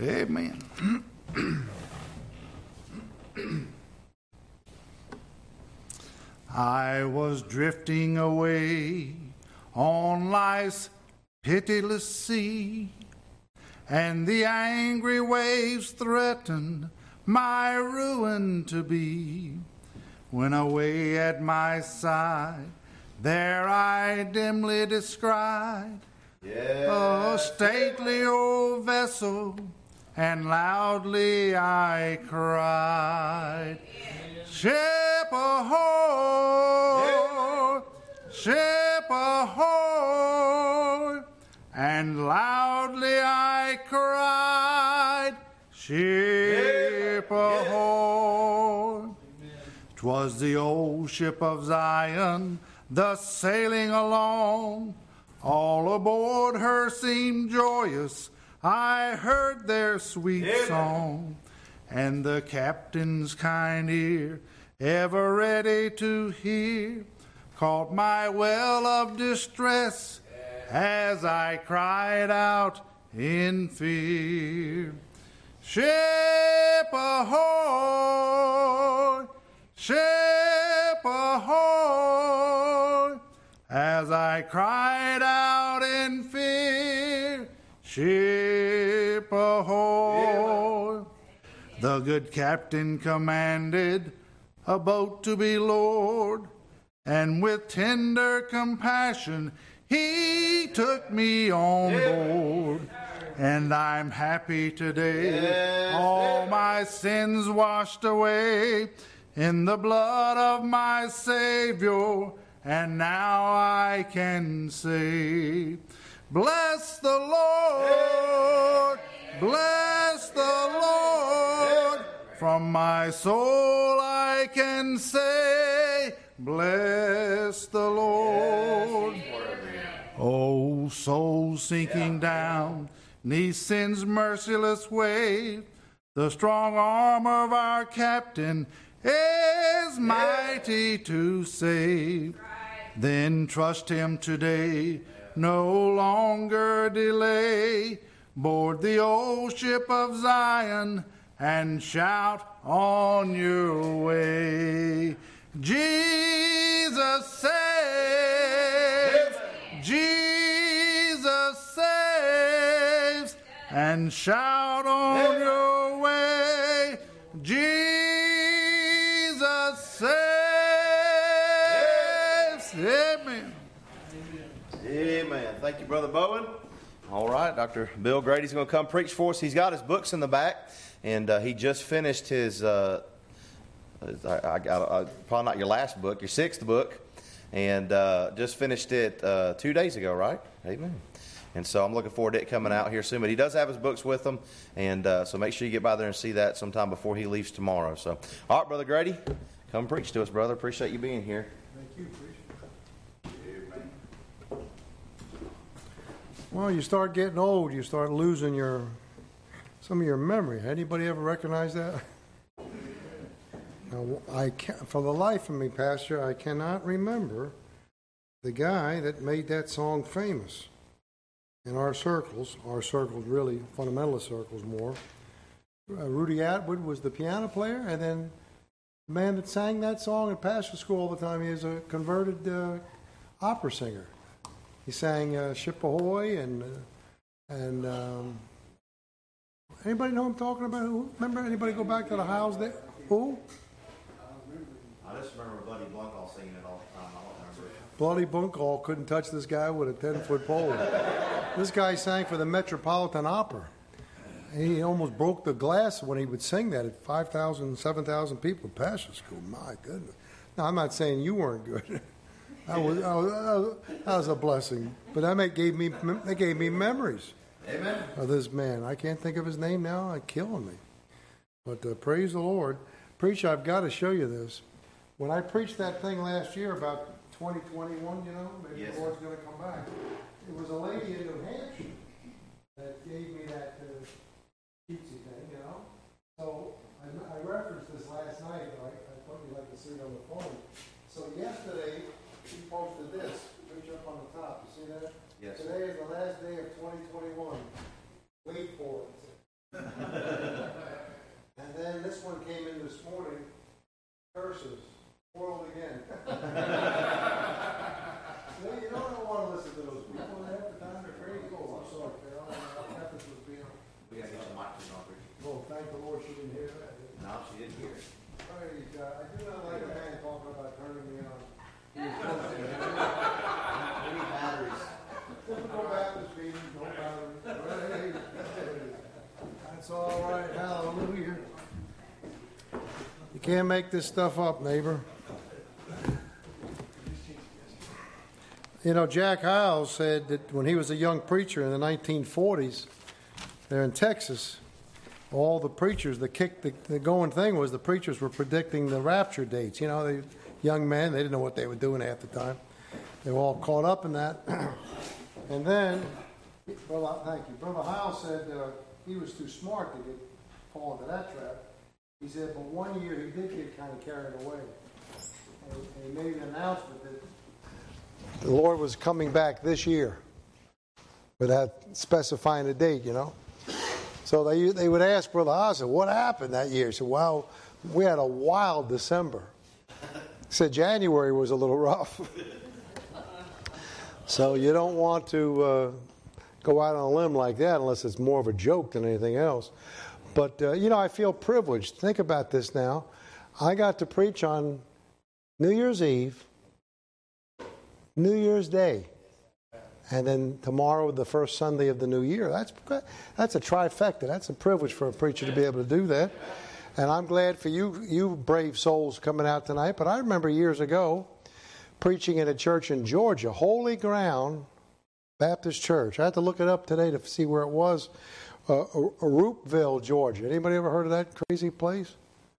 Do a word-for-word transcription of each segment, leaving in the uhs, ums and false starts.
Amen. I was drifting away on life's pitiless sea, and the angry waves threatened my ruin to be. When away at my side, there I dimly descried yes. a stately old vessel, and loudly I cried, yes. Ship ahoy, yes. ship ahoy, and loudly I cried, ship yes. ahoy. 'Twas the old ship of Zion, thus sailing along. All aboard her seemed joyous, I heard their sweet Amen. Song. And the captain's kind ear, ever ready to hear, caught my well of distress as I cried out in fear. Ship ahoy! Ship ahoy! As I cried out in fear, ship ahoy! Yeah. The good captain commanded a boat to be lowered, and with tender compassion he took me on yeah. board. And I'm happy today, yes. all my sins washed away in the blood of my Savior, and now I can say, bless the Lord, bless the Lord, from my soul I can say, bless the Lord. Oh, soul sinking down 'neath sin's merciless wave, the strong arm of our captain is mighty to save. Then trust him today, no longer delay. Board the old ship of Zion and shout on your way. Jesus saves, Jesus saves, and shout on your way. Jesus saves. Amen. Amen. Thank you, Brother Bowen. All right, Doctor Bill Grady's going to come preach for us. He's got his books in the back, and uh, he just finished his, uh, I, I got uh, probably not your last book, your sixth book, and uh, just finished it uh, two days ago, right? Amen. And so I'm looking forward to it coming out here soon. But he does have his books with him, and uh, so make sure you get by there and see that sometime before he leaves tomorrow. So, all right, Brother Grady, come preach to us, brother. Appreciate you being here. Thank you. Appreciate it. Well, you start getting old, you start losing your some of your memory. Anybody ever recognize that? Now, I can't, for the life of me, Pastor, I cannot remember the guy that made that song famous. In our circles, our circles really, fundamentalist circles more, uh, Rudy Atwood was the piano player, and then the man that sang that song at pastor school all the time, he is a converted uh, opera singer. He sang uh, Ship Ahoy, and, uh, and um, anybody know what I'm talking about? Who, remember, anybody go back to the house there? Who? I just remember Buddy Blunkall singing it all the time. I don't remember it. Bloody Bunkall couldn't touch this guy with a ten-foot pole. This guy sang for the Metropolitan Opera. He almost broke the glass when he would sing that at five thousand, seven thousand people at pastor school. My goodness. Now, I'm not saying you weren't good. That was, that was, that was a blessing. But that gave me, that gave me memories Amen. Of this man. I can't think of his name now. It's killing me. But uh, praise the Lord. Preacher, I've got to show you this. When I preached that thing last year about twenty twenty-one, you know, maybe yes. the Lord's going to come back. It was a lady in New Hampshire that gave me that uh, cheatsy thing, you know. So I, I referenced this last night, but I, I thought you'd like to see it on the phone. So yesterday, she posted this, picture up on the top. You see that? Yes. Today is the last day of twenty twenty-one. Wait for it. didn't hear it. Praise God. I do not like a man talking about turning me on. Any batteries? Typical Baptist meeting, no batteries. Praise. That's all right. Hallelujah. You can't make this stuff up, neighbor. You know, Jack Hyles said that when he was a young preacher in the nineteen forties, there in Texas, all the preachers, the kick, the, the going thing was the preachers were predicting the rapture dates. You know, the young men, they didn't know what they were doing half the time. They were all caught up in that. And then, brother, thank you. Brother Hyles said uh, he was too smart to get fall into that trap. He said, but one year he did get kind of carried away. And, and he made an announcement that the Lord was coming back this year, without specifying a date, you know. So they they would ask Brother Hyles, what happened that year? He said, well, we had a wild December. He said January was a little rough. So you don't want to uh, go out on a limb like that unless it's more of a joke than anything else. But, uh, you know, I feel privileged. Think about this now. I got to preach on New Year's Eve, New Year's Day, and then tomorrow, the first Sunday of the new year. That's that's a trifecta. That's a privilege for a preacher to be able to do that. And I'm glad for you, you brave souls coming out tonight. But I remember years ago preaching in a church in Georgia, Holy Ground Baptist Church. I had to look it up today to see where it was. Uh, Roopville, Georgia. Anybody ever heard of that crazy place?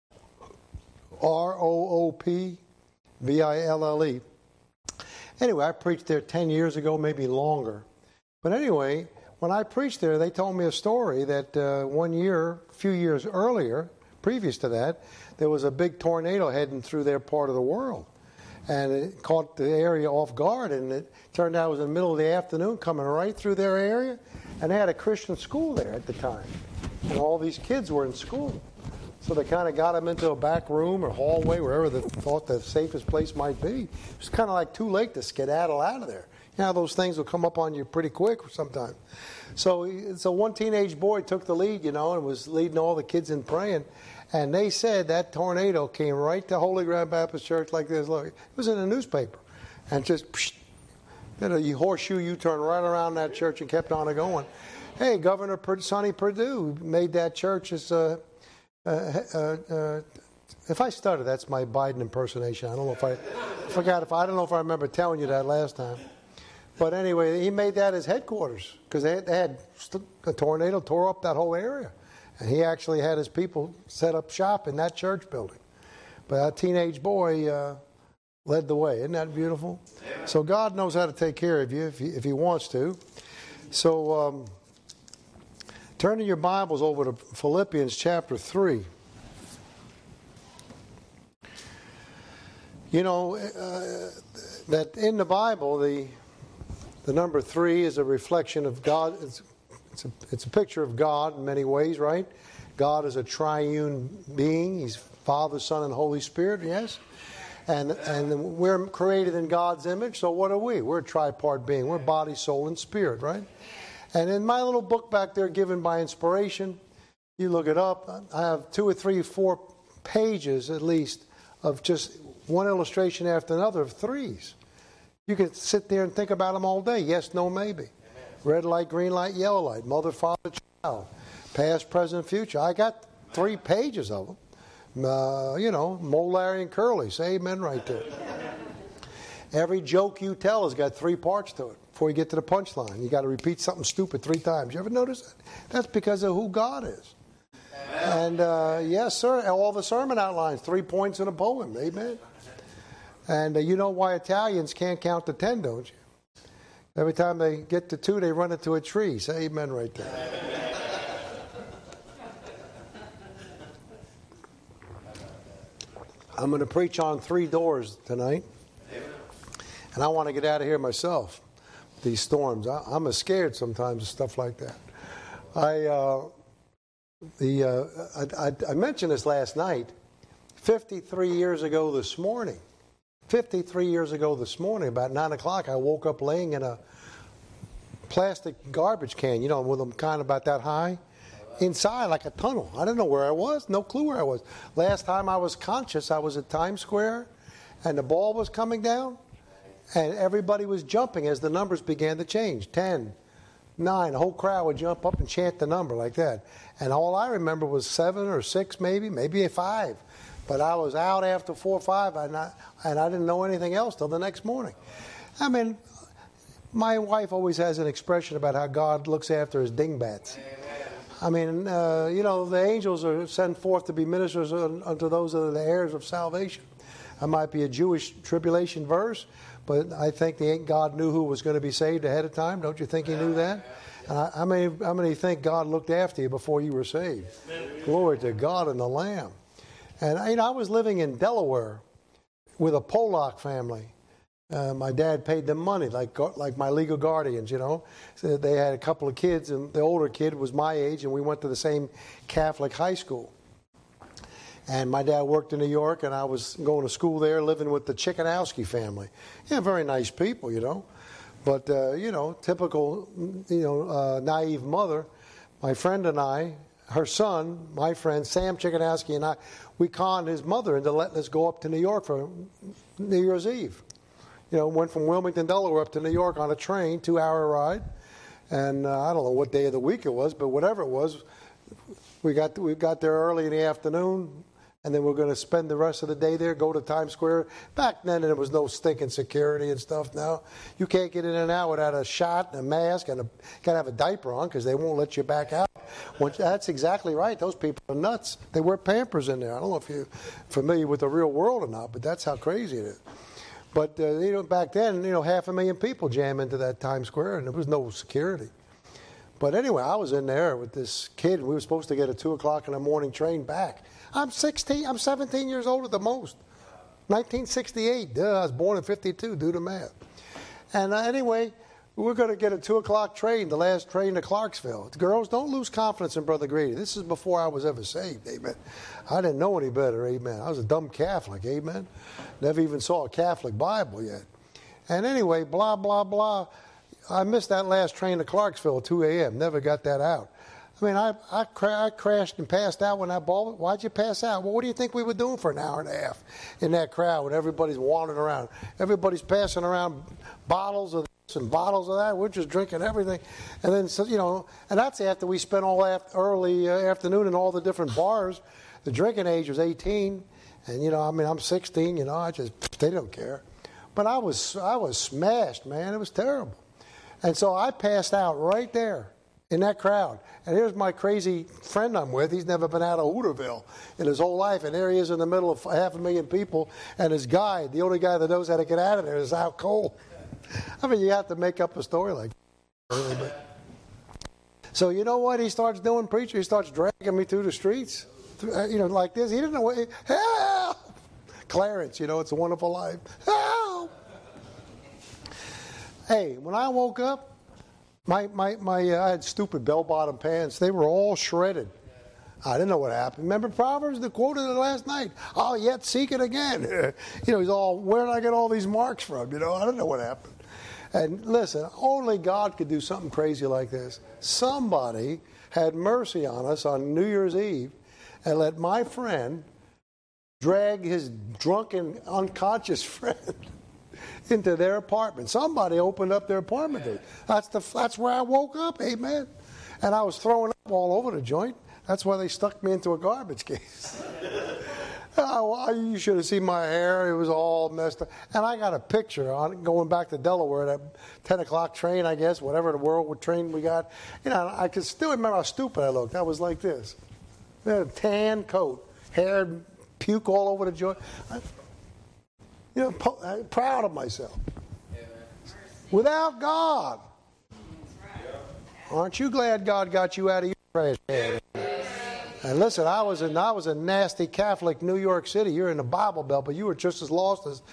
R O O P V I L L E. Anyway, I preached there ten years ago, maybe longer. But anyway, when I preached there, they told me a story that uh, one year, a few years earlier, previous to that, there was a big tornado heading through their part of the world. And it caught the area off guard, and it turned out it was in the middle of the afternoon coming right through their area. And they had a Christian school there at the time. And all these kids were in school. So they kind of got them into a back room or hallway, wherever they thought the safest place might be. It was kind of like too late to skedaddle out of there. You know how those things will come up on you pretty quick sometimes. So, so one teenage boy took the lead, you know, and was leading all the kids in praying. And they said that tornado came right to Holy Ground Baptist Church like this. Look, it was in the newspaper. And just, psh, did a horseshoe U-turn right around that church and kept on going. Hey, Governor Sonny Perdue made that church as a... Uh, uh, uh, if I stutter, that's my Biden impersonation. I don't know if I, I forgot if I don't know if I remember telling you that last time. But anyway, he made that his headquarters because they had, they had a tornado tore up that whole area, and he actually had his people set up shop in that church building. But that teenage boy uh, led the way. Isn't that beautiful? Yeah. So God knows how to take care of you if he, if he wants to. So. Um, Turning your Bibles over to Philippians chapter three. You know, uh, that in the Bible, the the number three is a reflection of God. It's, it's, a, it's a picture of God in many ways, right? God is a triune being. He's Father, Son, and Holy Spirit, yes? And, and we're created in God's image, so what are we? We're a tripart being. We're body, soul, and spirit, right? And in my little book back there, given by inspiration, you look it up, I have two or three, four pages at least of just one illustration after another of threes. You can sit there and think about them all day. Yes, no, maybe. Red light, green light, yellow light. Mother, father, child. Past, present, future. I got three pages of them. Uh, you know, Mo, Larry, and Curly. Say amen right there. Every joke you tell has got three parts to it. Before you get to the punchline, you got to repeat something stupid three times. You ever notice that? That's because of who God is. Amen. And uh, yes, sir, all the sermon outlines, three points in a poem. Amen. And uh, you know why Italians can't count to ten, don't you? Every time they get to two, they run into a tree. Say amen right there. I'm going to preach on three doors tonight. And I want to get out of here myself. These storms. I, I'm scared sometimes of stuff like that. I uh, the uh, I, I, I mentioned this last night. fifty-three years ago this morning. fifty-three years ago this morning, about nine o'clock, I woke up laying in a plastic garbage can. You know, with them kind of about that high. inside like a tunnel. I didn't know where I was, no clue where I was. Last time I was conscious, I was at Times Square, and the ball was coming down, and everybody was jumping as the numbers began to change. Ten, nine, the whole crowd would jump up and chant the number like that. And all I remember was seven or six maybe, maybe a five. But I was out after four or five, and I, and I didn't know anything else till the next morning. I mean, my wife always has an expression about how God looks after his dingbats. I mean, uh, you know, the angels are sent forth to be ministers unto those that are the heirs of salvation. That might be a Jewish tribulation verse, but I think the God knew who was going to be saved ahead of time. Don't you think he knew that? And I, how many, how many think God looked after you before you were saved? Glory to God and the Lamb. And you know, I was living in Delaware with a Pollock family. Uh, my dad paid them money, like like my legal guardians, you know. So they had a couple of kids, and the older kid was my age, and we went to the same Catholic high school. And my dad worked in New York, and I was going to school there, living with the Chickanowski family. Yeah, very nice people, you know. But, uh, you know, typical, you know, uh, naive mother. My friend and I, her son, my friend, Sam Chickanowski, and I, we conned his mother into letting us go up to New York for New Year's Eve. You know, went from Wilmington, Delaware up to New York on a train, two-hour ride. And uh, I don't know what day of the week it was, but whatever it was, we got we got there early in the afternoon, and then we're going to spend the rest of the day there, go to Times Square. Back then, there was no stinking security and stuff. Now, you can't get in and out without a shot and a mask, and got to have a diaper on because they won't let you back out. Once, that's exactly right. Those people are nuts. They wear Pampers in there. I don't know if you're familiar with the real world or not, but that's how crazy it is. But, uh, you know, back then, you know, half a million people jam into that Times Square, and there was no security. But anyway, I was in there with this kid, and we were supposed to get a two o'clock in the morning train back. I'm sixteen, I'm seventeen years old at the most. nineteen sixty-eight, duh, I was born in fifty-two, do the math. And uh, anyway, we're going to get a two o'clock train, the last train to Clarksville. Girls, don't lose confidence in Brother Grady. This is before I was ever saved, amen. I didn't know any better, amen. I was a dumb Catholic, amen. Never even saw a Catholic Bible yet. And anyway, blah, blah, blah. I missed that last train to Clarksville at two a.m., never got that out. I mean, I I, cra- I crashed and passed out when I ball. Why'd you pass out? Well, what do you think we were doing for an hour and a half in that crowd when everybody's wandering around? Everybody's passing around bottles of this and bottles of that. We're just drinking everything. And then, so, you know, and that's after we spent all after, early uh, afternoon in all the different bars. The drinking age was eighteen. And, you know, I mean, I'm sixteen, you know, I just, they don't care. But I was, I was smashed, man. It was terrible. And so I passed out right there in that crowd. And here's my crazy friend I'm with. He's never been out of Hooterville in his whole life. And there he is in the middle of half a million people. And his guide, the only guy that knows how to get out of there, is out cold. I mean, you have to make up a story like that. So you know what he starts doing, preacher? He starts dragging me through the streets. You know, like this. He didn't know what, he, help! Clarence, you know, It's a Wonderful Life. Help! Hey, when I woke up, my, my, my, uh, I had stupid bell-bottom pants. They were all shredded. I didn't know what happened. Remember Proverbs, the quote of it last night? I'll yet seek it again. You know, he's all, where did I get all these marks from? You know, I don't know what happened. And listen, only God could do something crazy like this. Somebody had mercy on us on New Year's Eve and let my friend drag his drunken, unconscious friend into their apartment. Somebody opened up their apartment. That's the that's where I woke up, amen. And I was throwing up all over the joint. That's why they stuck me into a garbage case. Oh, you should have seen my hair. It was all messed up. And I got a picture on going back to Delaware, that ten o'clock train, I guess, whatever the world train we got. You know, I can still remember how stupid I looked. I was like this. I had a tan coat, hair, puke all over the joint. I, you know, po- I'm proud of myself. Without God. Aren't you glad God got you out of your trash can? And listen, I was in I was a nasty Catholic New York City. You're in the Bible Belt, but you were just as lost as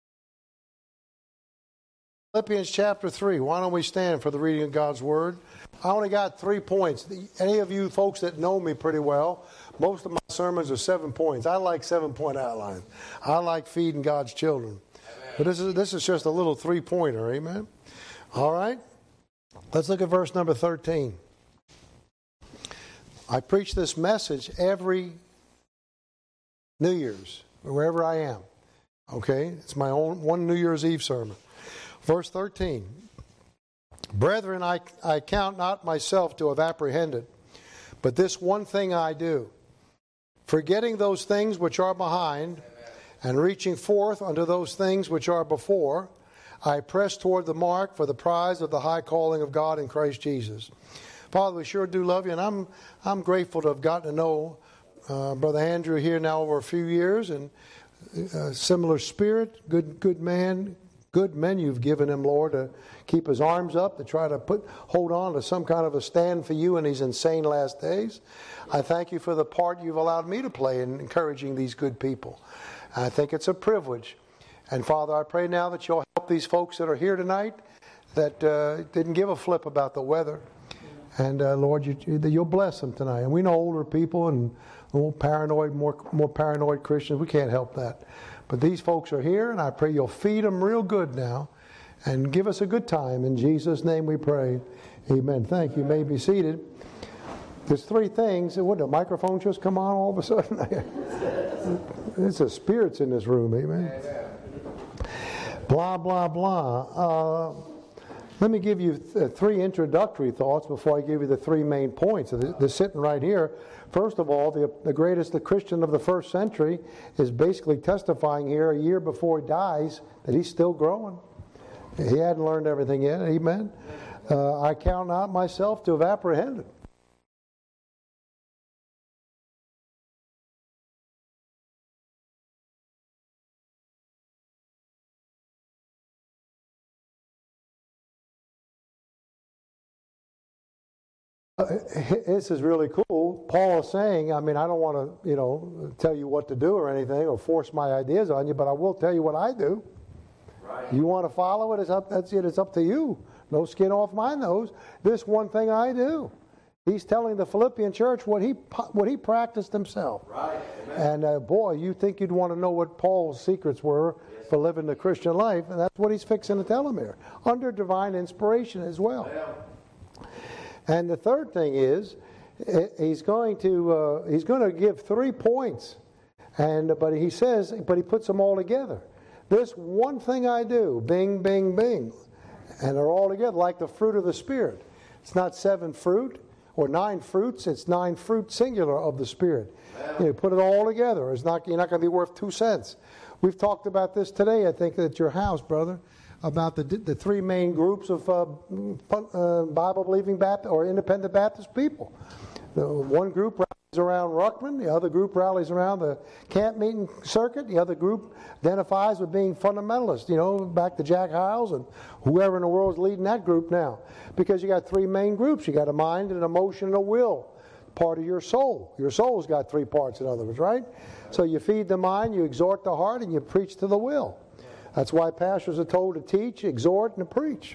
Philippians chapter three. Why don't we stand for the reading of God's Word? I only got three points. Any of you folks that know me pretty well, most of my sermons are seven points. I like seven-point outlines. I like feeding God's children. Amen. But this is this is just a little three-pointer, amen? All right? Let's look at verse number thirteen. I preach this message every New Year's, wherever I am. Okay? It's my own one New Year's Eve sermon. Verse thirteen. Brethren, I, I count not myself to have apprehended, but this one thing I do, forgetting those things which are behind, Amen. And reaching forth unto those things which are before, I press toward the mark for the prize of the high calling of God in Christ Jesus. Father, we sure do love you, and I'm I'm grateful to have gotten to know uh, Brother Andrew here now over a few years, and uh, similar spirit, good good man, good men you've given him, Lord, to keep his arms up, to try to put hold on to some kind of a stand for you in these insane last days. I thank you for the part you've allowed me to play in encouraging these good people. I think it's a privilege. And Father, I pray now that you'll help these folks that are here tonight that uh, didn't give a flip about the weather. And uh, Lord, you, you, you'll bless them tonight. And we know older people and more paranoid, more more paranoid Christians. We can't help that. But these folks are here, and I pray you'll feed them real good now and give us a good time. In Jesus' name we pray. Amen. Thank you. You may be seated. There's three things. Would the microphone just come on all of a sudden? There's a spirits in this room. Amen. Blah, blah, blah. Uh, let me give you th- three introductory thoughts before I give you the three main points. They're, they're sitting right here. First of all, the, the greatest the Christian of the first century is basically testifying here a year before he dies that he's still growing. He hadn't learned everything yet. Amen. Uh, I count not myself to have apprehended. Uh, this is really cool. Paul is saying, I mean, I don't want to, you know, tell you what to do or anything or force my ideas on you, but I will tell you what I do. Right. You want to follow it? It's up. That's it. It's up to you. No skin off my nose. This one thing I do. He's telling the Philippian church what he what he practiced himself. Right. And uh, boy, you think you'd want to know what Paul's secrets were yes. for living the Christian life, and that's what he's fixing to tell them here, under divine inspiration as well. Yeah. And the third thing is, he's going to uh, he's going to give three points, and but he says, but he puts them all together. This one thing I do, bing, bing, bing, and they're all together like the fruit of the Spirit. It's not seven fruit or nine fruits; it's nine fruit singular of the Spirit. You know, put it all together. It's not you're not going to be worth two cents. We've talked about this today, I think, at your house, brother, about the the three main groups of uh, uh, Bible-believing Baptist or independent Baptist people. The one group rallies around Ruckman, the other group rallies around the camp meeting circuit, the other group identifies with being fundamentalist, you know, back to Jack Hyles and whoever in the world is leading that group now. Because you got three main groups. You got a mind, an emotion, and a will. Part of your soul. Your soul's got three parts, in other words, right? So you feed the mind, you exhort the heart, and you preach to the will. That's why pastors are told to teach, exhort, and to preach.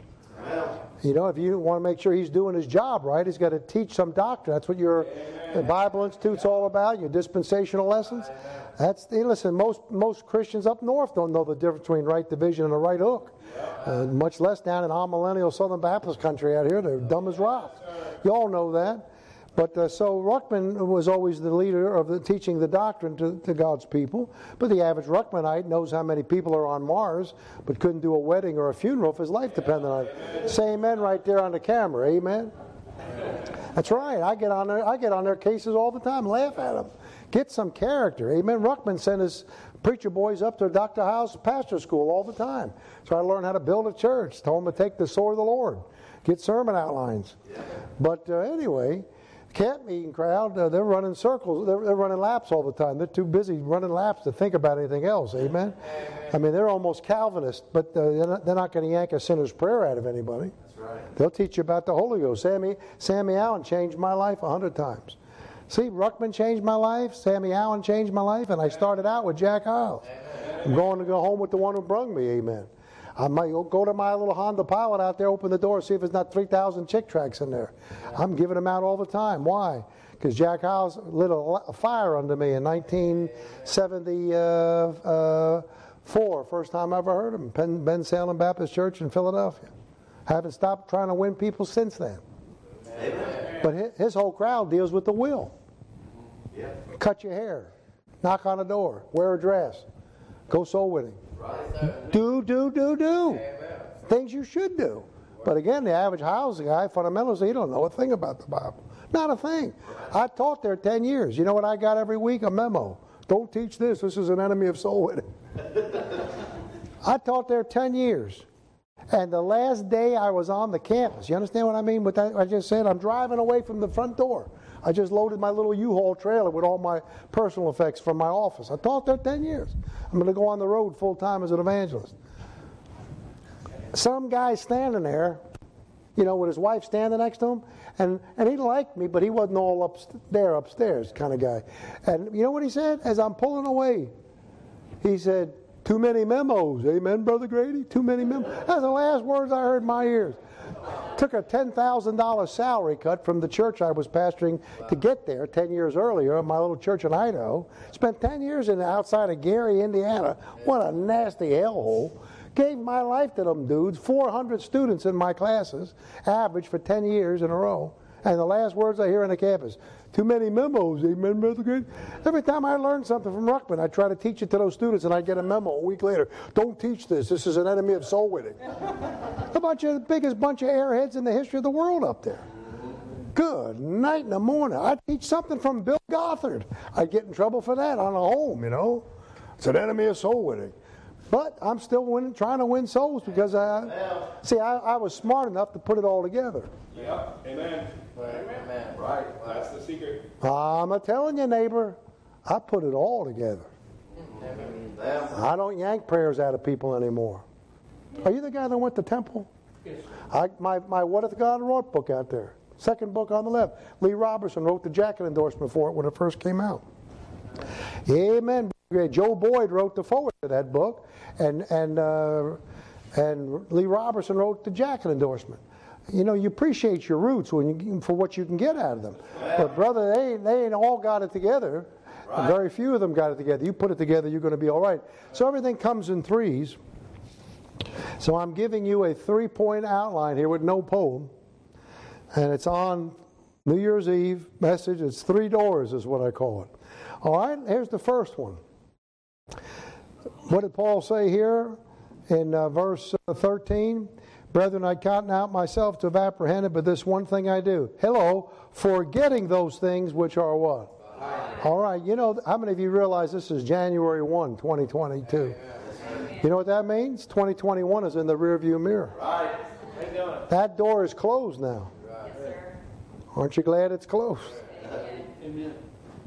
You know, if you want to make sure he's doing his job right, he's got to teach some doctrine. That's what your Amen. Bible Institute's all about, your dispensational lessons. Amen. That's hey, listen, most most Christians up north don't know the difference between right division and a right hook. Uh, much less down in our millennial Southern Baptist country out here. They're dumb as rocks. You all know that. But uh, so Ruckman was always the leader of the teaching the doctrine to, to God's people. But the average Ruckmanite knows how many people are on Mars, but couldn't do a wedding or a funeral if his life depended on it. Say amen right there on the camera. Amen. That's right. I get on their I get on their cases all the time. Laugh at them. Get some character. Amen. Ruckman sent his preacher boys up to Doctor Howe's pastor school all the time. So I learned how to build a church. Told them to take the sword of the Lord. Get sermon outlines. But uh, anyway. Camp meeting crowd, uh, they're running circles, they're, they're running laps all the time. They're too busy running laps to think about anything else, amen? Amen. I mean, they're almost Calvinist, but uh, they're not, they're not going to yank a sinner's prayer out of anybody. That's right. They'll teach you about the Holy Ghost. Sammy, Sammy Allen changed my life a hundred times. See, Ruckman changed my life, Sammy Allen changed my life, and I started out with Jack Hyles. I'm going to go home with the one who brung me, amen. I might go to my little Honda Pilot out there, open the door, see if there's not three thousand Chick tracks in there. I'm giving them out all the time. Why? Because Jack Howes lit a fire under me in nineteen seventy-four, first time I ever heard him, Ben, Ben Salem Baptist Church in Philadelphia. Haven't stopped trying to win people since then. Amen. But his whole crowd deals with the will. Yeah. Cut your hair, knock on a door, wear a dress, go soul winning. Right. Do, do, do, do. Amen. Things you should do. But again, the average housing guy, fundamentalist, he don't know a thing about the Bible. Not a thing. I taught there ten years. You know what I got every week? A memo. Don't teach this. This is an enemy of soul winning. I taught there ten years. And the last day I was on the campus, you understand what I mean with that? I just said, I'm driving away from the front door. I just loaded my little U-Haul trailer with all my personal effects from my office. I taught there ten years. I'm going to go on the road full time as an evangelist. Some guy standing there, you know, with his wife standing next to him, and, and he liked me, but he wasn't all up there upstairs kind of guy. And you know what he said? As I'm pulling away, he said, too many memos. Amen, Brother Grady? Too many memos. That's the last words I heard in my ears. Took a ten thousand dollars salary cut from the church I was pastoring to get there ten years earlier, my little church in Idaho. Spent ten years in the outside of Gary, Indiana. What a nasty hellhole. Gave my life to them dudes. four hundred students in my classes, average for ten years in a row. And the last words I hear on the campus, too many memos, amen, Brother Grady? Every time I learned something from Ruckman, I try to teach it to those students, and I get a memo a week later. Don't teach this. This is an enemy of soul winning. A bunch of the biggest bunch of airheads in the history of the world up there. Good night in the morning. I teach something from Bill Gothard. I get in trouble for that on the home, you know. It's an enemy of soul winning. But I'm still winning, trying to win souls because I, see, I, I was smart enough to put it all together. Yeah, amen. Amen. Right, that's the secret. I'm a telling you, neighbor, I put it all together. Amen. I don't yank prayers out of people anymore. Are you the guy that went to temple? Yes. I, my, my What Hath God Wrought book out there. Second book on the left. Lee Robertson wrote the jacket endorsement for it when it first came out. Amen. Joe Boyd wrote the foreword to that book, and and uh, and Lee Robertson wrote the jacket endorsement. You know, you appreciate your roots when you, for what you can get out of them. But brother, they they ain't all got it together. Right. Very few of them got it together. You put it together, you're going to be all right. So everything comes in threes. So I'm giving you a three-point outline here with no poem, and it's on New Year's Eve message. It's three doors is what I call it. All right, here's the first one. What did Paul say here in uh, verse uh, thirteen? Brethren, I count not myself to have apprehended, but this one thing I do. Hello, forgetting those things which are what? Amen. All right, you know, how many of you realize this is January first, twenty twenty-two? Amen. You know what that means? twenty twenty-one is in the rearview mirror. Right. That door is closed now. Right. Yes, aren't you glad it's closed? Amen.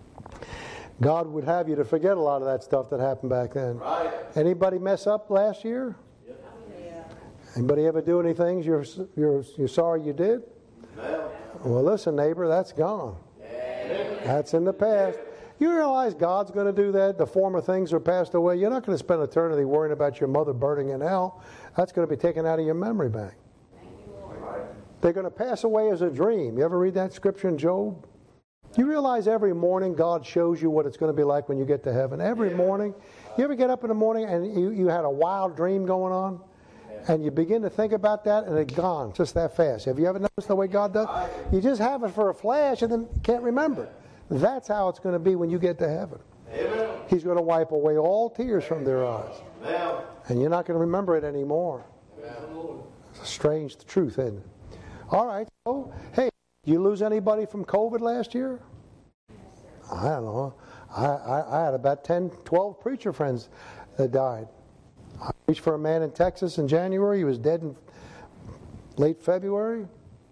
God would have you to forget a lot of that stuff that happened back then. Right. Anybody mess up last year? Yep. Yeah. Anybody ever do any things you're you're you're sorry you did? No. Well, listen, neighbor, that's gone. Yeah. That's in the past. You realize God's going to do that? The former things are passed away. You're not going to spend eternity worrying about your mother burning in hell. That's going to be taken out of your memory bank. Thank you, Lord. They're going to pass away as a dream. You ever read that scripture in Job? You realize every morning God shows you what it's going to be like when you get to heaven? Every morning. You ever get up in the morning and you, you had a wild dream going on? And you begin to think about that and it's gone just that fast. Have you ever noticed the way God does? You just have it for a flash and then can't remember it. That's how it's going to be when you get to heaven. He's going to wipe away all tears from their eyes. And you're not going to remember it anymore. It's a strange truth, isn't it? All right. So, hey. You lose anybody from COVID last year? I don't know. I, I, I had about ten, twelve preacher friends that died. I preached for a man in Texas in January. He was dead in late February.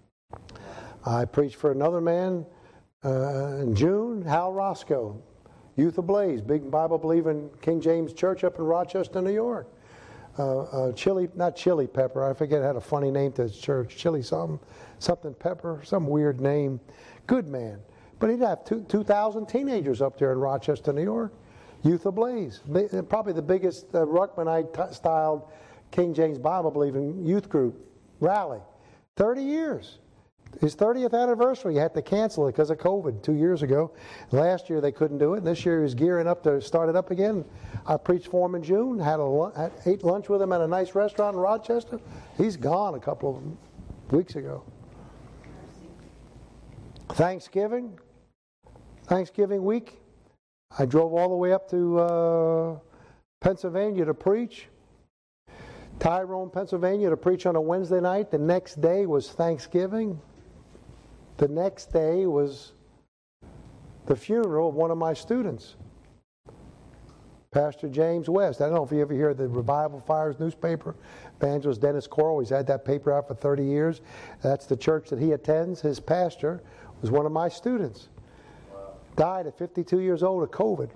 I preached for another man uh, in June, Hal Roscoe, Youth Ablaze, big Bible-believing King James Church up in Rochester, New York. Uh, uh, chili, not Chili Pepper. I forget it had a funny name to his church. Chili something, something Pepper, some weird name. Good man. But he'd have two, 2,000 teenagers up there in Rochester, New York. Youth Ablaze. Probably the biggest uh, Ruckmanite-styled King James Bible believing youth group rally. thirty years. His thirtieth anniversary, he had to cancel it because of COVID two years ago. Last year they couldn't do it, and this year he was gearing up to start it up again. I preached for him in June, had, a, had ate lunch with him at a nice restaurant in Rochester. He's gone a couple of weeks ago. Thanksgiving, Thanksgiving week, I drove all the way up to uh, Pennsylvania to preach. Tyrone, Pennsylvania, to preach on a Wednesday night. The next day was Thanksgiving. The next day was the funeral of one of my students, Pastor James West. I don't know if you ever hear the Revival Fires newspaper. Evangelist Dennis Corll, he's had that paper out for thirty years. That's the church that he attends. His pastor was one of my students. Wow. Died at fifty-two years old of COVID.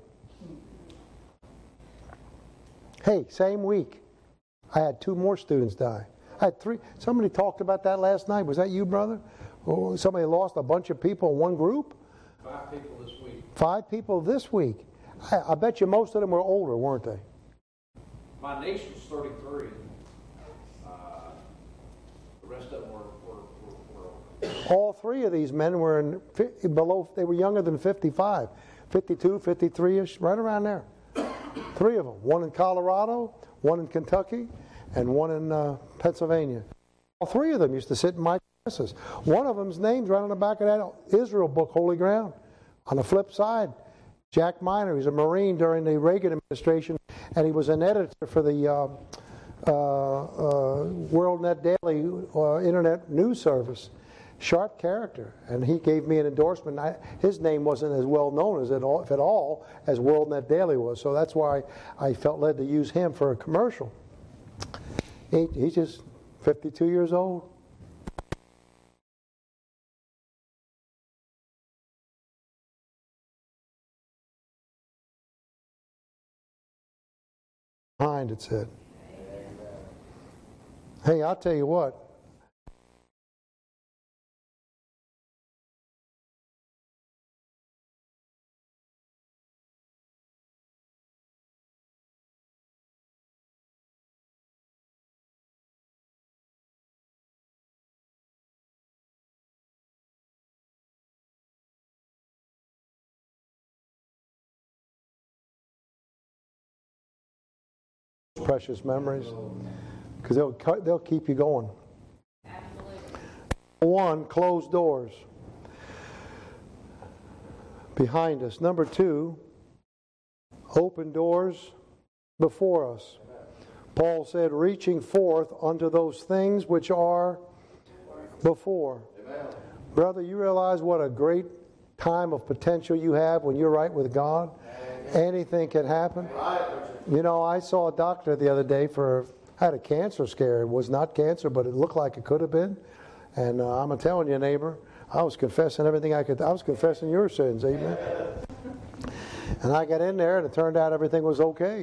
Hey, same week, I had two more students die. I had three. Somebody talked about that last night. Was that you, brother? Oh, somebody lost a bunch of people in one group? Five people this week. Five people this week. I, I bet you most of them were older, weren't they? My niece was thirty-three. Uh, the rest of them were, were, were, were older. All three of these men were in below. They were younger than fifty-five, fifty-two, fifty-three-ish, right around there. Three of them. One in Colorado, one in Kentucky, and one in uh, Pennsylvania. All three of them used to sit in my classes. One of them's name's right on the back of that Israel book, Holy Ground. On the flip side, Jack Miner. He's a Marine during the Reagan administration, and he was an editor for the uh, uh, uh, WorldNet Daily uh, Internet News Service. Sharp character, and he gave me an endorsement. I, his name wasn't as well known as it all, if at all, as WorldNet Daily was, so that's why I felt led to use him for a commercial. He, he's just fifty-two years old. Behind it said. Hey, I'll tell you what. Precious memories, because they'll they'll keep you going. Absolutely. One, closed doors behind us. Number two, open doors before us. Paul said, reaching forth unto those things which are before. Amen. Brother, you realize what a great time of potential you have when you're right with God? Amen. Anything can happen. Right. You know, I saw a doctor the other day for, I had a cancer scare. It was not cancer, but it looked like it could have been. And uh, I'm telling you, neighbor, I was confessing everything I could. I was confessing your sins, amen. And I got in there, and it turned out everything was okay.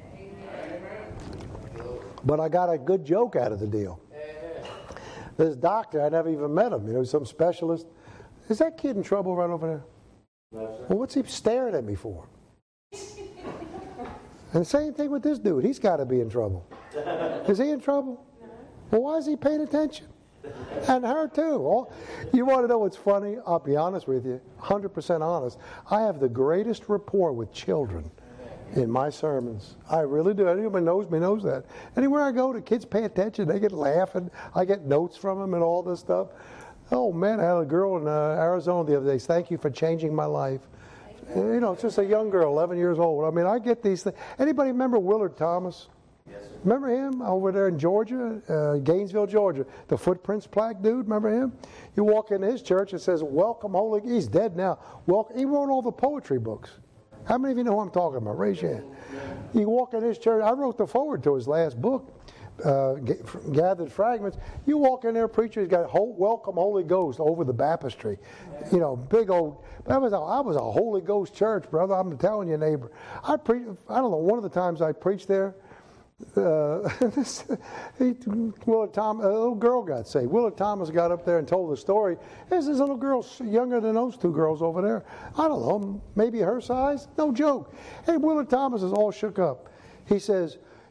But I got a good joke out of the deal. This doctor, I never even met him. You know, some specialist. Is that kid in trouble right over there? No, sir. Well, what's he staring at me for? And the same thing with this dude. He's got to be in trouble. Is he in trouble? No. Well, why is he paying attention? And her too. All, you want to know what's funny? I'll be honest with you, one hundred percent honest. I have the greatest rapport with children in my sermons. I really do. Anyone knows me knows that. Anywhere I go, the kids pay attention. They get laughing. I get notes from them and all this stuff. Oh, man, I had a girl in uh, Arizona the other day. Thank you for changing my life. You know, it's just a young girl, eleven years old. I mean, I get these things. Anybody remember Willard Thomas? Yes, sir. Remember him over there in Georgia, uh, Gainesville, Georgia? The Footprints plaque dude, remember him? You walk into his church, it says, welcome, Holy... He's dead now. Welcome. He wrote all the poetry books. How many of you know who I'm talking about? Raise your hand. You walk in his church. I wrote the foreword to his last book, uh, Gathered Fragments. You walk in there, preacher, he's got welcome, Holy Ghost over the baptistry. You know, big old... That was a, I was a Holy Ghost church, brother. I'm telling you, neighbor. I pre, I don't know, one of the times I preached there, uh, this, he, Willard Thomas, a little girl got saved. Willard Thomas got up there and told the story. There's this little girl younger than those two girls over there. I don't know, maybe her size? No joke. Hey, Willard Thomas is all shook up. He says,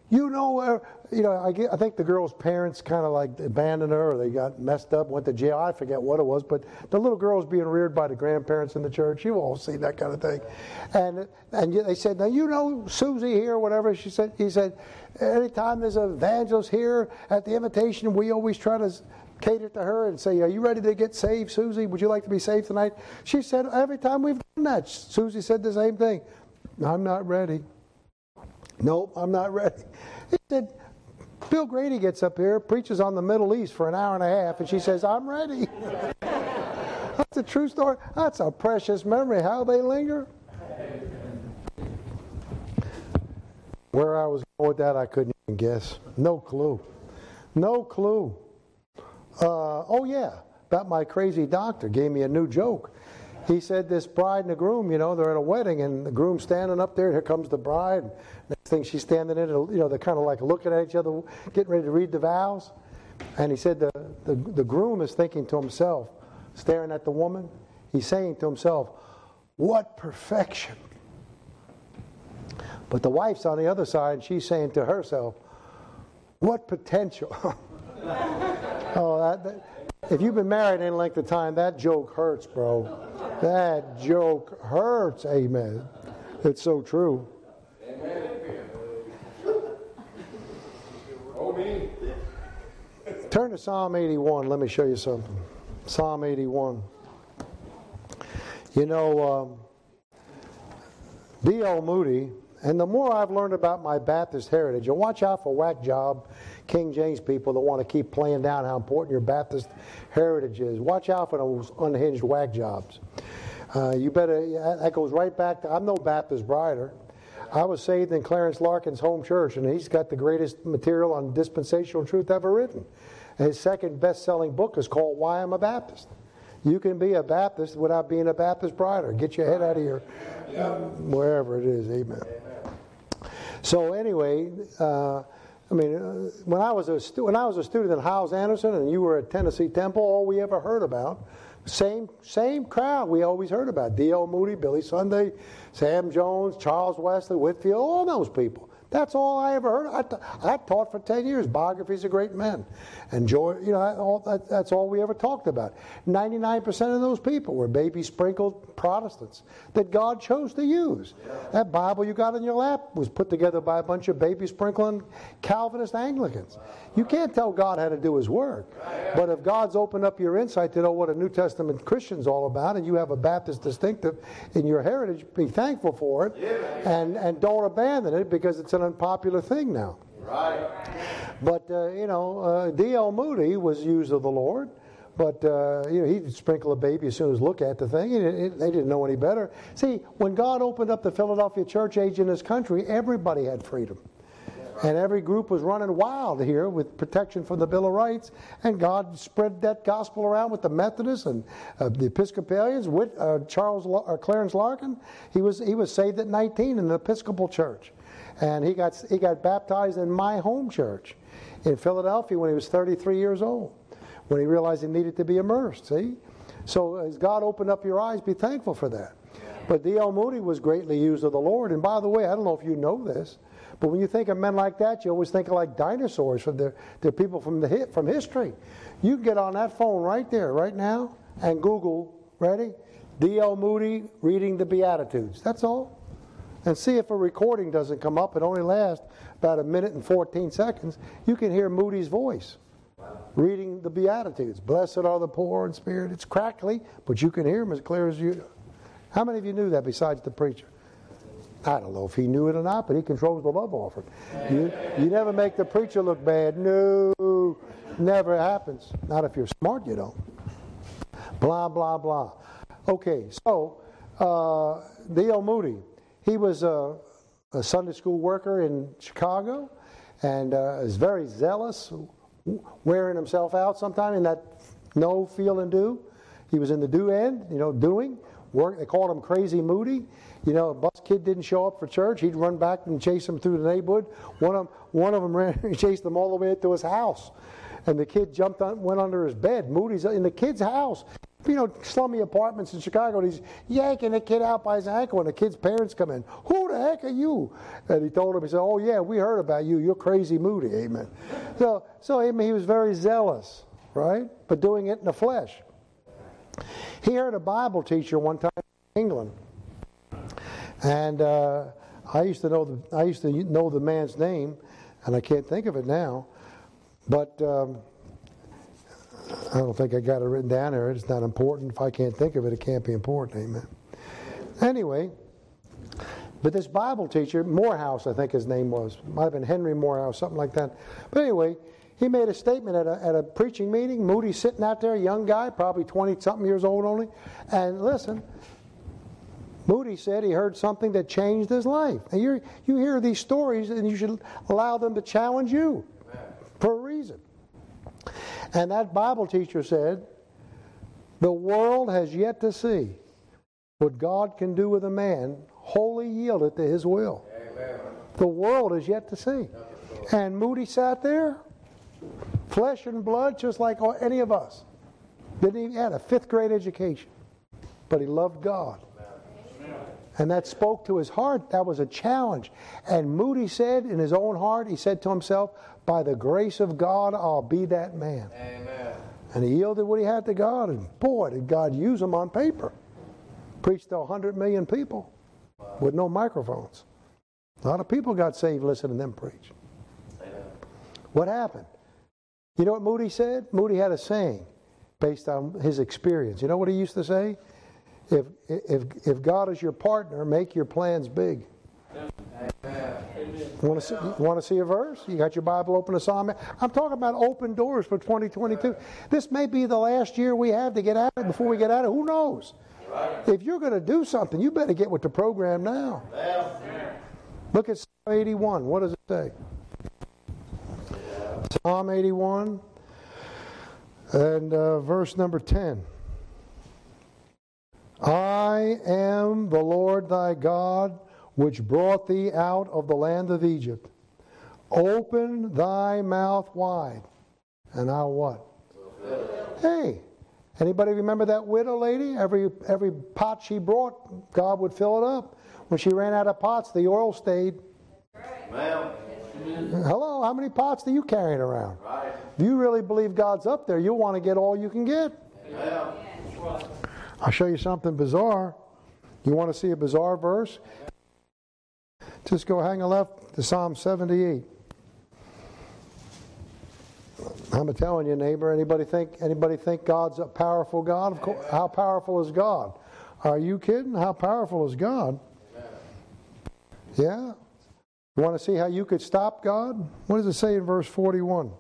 You know, uh, you know. I, get, I think the girl's parents kind of like abandoned her, or they got messed up, went to jail. I forget what it was, but the little girl was being reared by the grandparents in the church. You've all seen that kind of thing. And and they said, now you know Susie here, or whatever. She said, he said, anytime there's an evangelist here at the invitation, we always try to cater to her and say, are you ready to get saved, Susie? Would you like to be saved tonight? She said, every time we've done that, Susie said the same thing. I'm not ready. Nope, I'm not ready. He said, Bill Grady gets up here, preaches on the Middle East for an hour and a half, and she says, I'm ready. That's a true story. That's a precious memory. How they linger. Where I was going with that, I couldn't even guess. No clue. No clue. Uh, oh, yeah, about my crazy doctor gave me a new joke. He said this bride and the groom, you know, they're at a wedding, and the groom's standing up there, and here comes the bride. Next thing she's standing in, you know, they're kind of like looking at each other, getting ready to read the vows. And he said the, the, the groom is thinking to himself, staring at the woman, he's saying to himself, what perfection. But the wife's on the other side, and she's saying to herself, what potential. oh, that, that, if you've been married any length of time, that joke hurts, bro. That joke hurts, amen. It's so true. Amen. Oh, me. Turn to Psalm eighty-one. Let me show you something. Psalm eighty-one. You know, um, D L Moody, and the more I've learned about my Baptist heritage, and watch out for whack job King James people that want to keep playing down how important your Baptist heritage is. Watch out for those unhinged whack jobs. Uh, you better, that goes right back to, I'm no Baptist brider. I was saved in Clarence Larkin's home church, and he's got the greatest material on dispensational truth ever written. His second best-selling book is called Why I'm a Baptist. You can be a Baptist without being a Baptist brider. Get your head out of your, uh, wherever it is, amen. So anyway, uh, I mean, uh, when I was a stu- when I was a student at Hyles Anderson, and you were at Tennessee Temple, all we ever heard about, same same crowd we always heard about: D L Moody, Billy Sunday, Sam Jones, Charles Wesley, Whitefield, all those people. That's all I ever heard. I, t- I taught for ten years biographies of great men, and joy, you know, all, that, that's all we ever talked about. ninety-nine percent of those people were baby sprinkled Protestants that God chose to use. Yeah. That Bible you got in your lap was put together by a bunch of baby sprinkling Calvinist Anglicans. Wow. You can't tell God how to do His work, yeah. But if God's opened up your insight to know what a New Testament Christian's all about, and you have a Baptist distinctive in your heritage, be thankful for it, yeah. and and don't abandon it because it's an unpopular thing now. Right. But, uh, you know, uh, D L Moody was used of the Lord, but, uh, you know, he'd sprinkle a baby as soon as look at the thing. It, it, they didn't know any better. See, when God opened up the Philadelphia church age in this country, everybody had freedom. And every group was running wild here with protection from the Bill of Rights. And God spread that gospel around with the Methodists and uh, the Episcopalians. With uh, Charles uh, Clarence Larkin, he was he was saved at nineteen in the Episcopal church, and he got he got baptized in my home church in Philadelphia when he was thirty-three years old, when he realized he needed to be immersed. See, so as God opened up your eyes, be thankful for that. But D L Moody was greatly used of the Lord. And by the way, I don't know if you know this, but when you think of men like that, you always think of like dinosaurs. For they're, they're people from the from history. You can get on that phone right there, right now, and Google, ready? D L Moody reading the Beatitudes. That's all. And see if a recording doesn't come up. It only lasts about a minute and fourteen seconds. You can hear Moody's voice reading the Beatitudes. Blessed are the poor in spirit. It's crackly, but you can hear him as clear as you. How many of you knew that besides the preacher? I don't know if he knew it or not, but he controls the love offering. You, you never make the preacher look bad. No, never happens. Not if you're smart, you don't. Blah, blah, blah. Okay, so uh, D L Moody, he was a, a Sunday school worker in Chicago, and uh, is very zealous, wearing himself out sometime in that know, feel, and do. He was in the do end, you know, doing. Work, they called him Crazy Moody. You know, a bus kid didn't show up for church. He'd run back and chase him through the neighborhood. One of them, one of them ran, he chased him all the way to his house. And the kid jumped on, went under his bed. Moody's in the kid's house. you know, slummy apartments in Chicago, and he's yanking the kid out by his ankle, and the kid's parents come in. Who the heck are you? And he told him, he said, oh yeah, we heard about you. You're crazy Moody, amen. So, so I mean, he was very zealous, right? But doing it in the flesh. He heard a Bible teacher one time in England, and uh, I used to know the I used to know the man's name, and I can't think of it now, but um, I don't think I got it written down here. It's not important. If I can't think of it, it can't be important. Amen. Anyway, but this Bible teacher, Morehouse, I think his name was, might have been Henry Morehouse, something like that. But anyway, he made a statement at a, at a preaching meeting. Moody's sitting out there, a young guy, probably twenty-something years old only. And listen, Moody said he heard something that changed his life. And you you hear these stories, and you should allow them to challenge you for a reason. And that Bible teacher said, the world has yet to see what God can do with a man wholly yielded to his will. Amen. The world is yet to see. And Moody sat there, flesh and blood, just like any of us. Didn't even had a fifth grade education, but he loved God. And that spoke to his heart. That was a challenge. And Moody said in his own heart, he said to himself, by the grace of God, I'll be that man. Amen. And he yielded what he had to God. And boy, did God use him on paper. Preached to one hundred million people with no microphones. A lot of people got saved listening to them preach. Amen. What happened? You know what Moody said? Moody had a saying based on his experience. You know what he used to say? If if if God is your partner, make your plans big. Amen. Want to see, you want to see a verse? You got your Bible open to Psalm? I'm talking about open doors for twenty twenty-two. This may be the last year we have to get at it before we get at it. Who knows? Right. If you're going to do something, you better get with the program now. Amen. Look at Psalm eighty-one. What does it say? Psalm eighty-one and uh, verse number ten. I am the Lord thy God, which brought thee out of the land of Egypt. Open thy mouth wide, and I'll what? Hey, anybody remember that widow lady? Every every pot she brought, God would fill it up. When she ran out of pots, the oil stayed. Well, Hello, how many pots are you carrying around? right. If you really believe God's up there, you'll want to get all you can get. Well, I'll show you something bizarre. You want to see a bizarre verse? Just go hang a left to Psalm seventy-eight. I'm telling you, neighbor. Anybody think anybody think God's a powerful God? Of course. How powerful is God? Are you kidding? How powerful is God? Yeah. You want to see how you could stop God? What does it say in verse forty-one?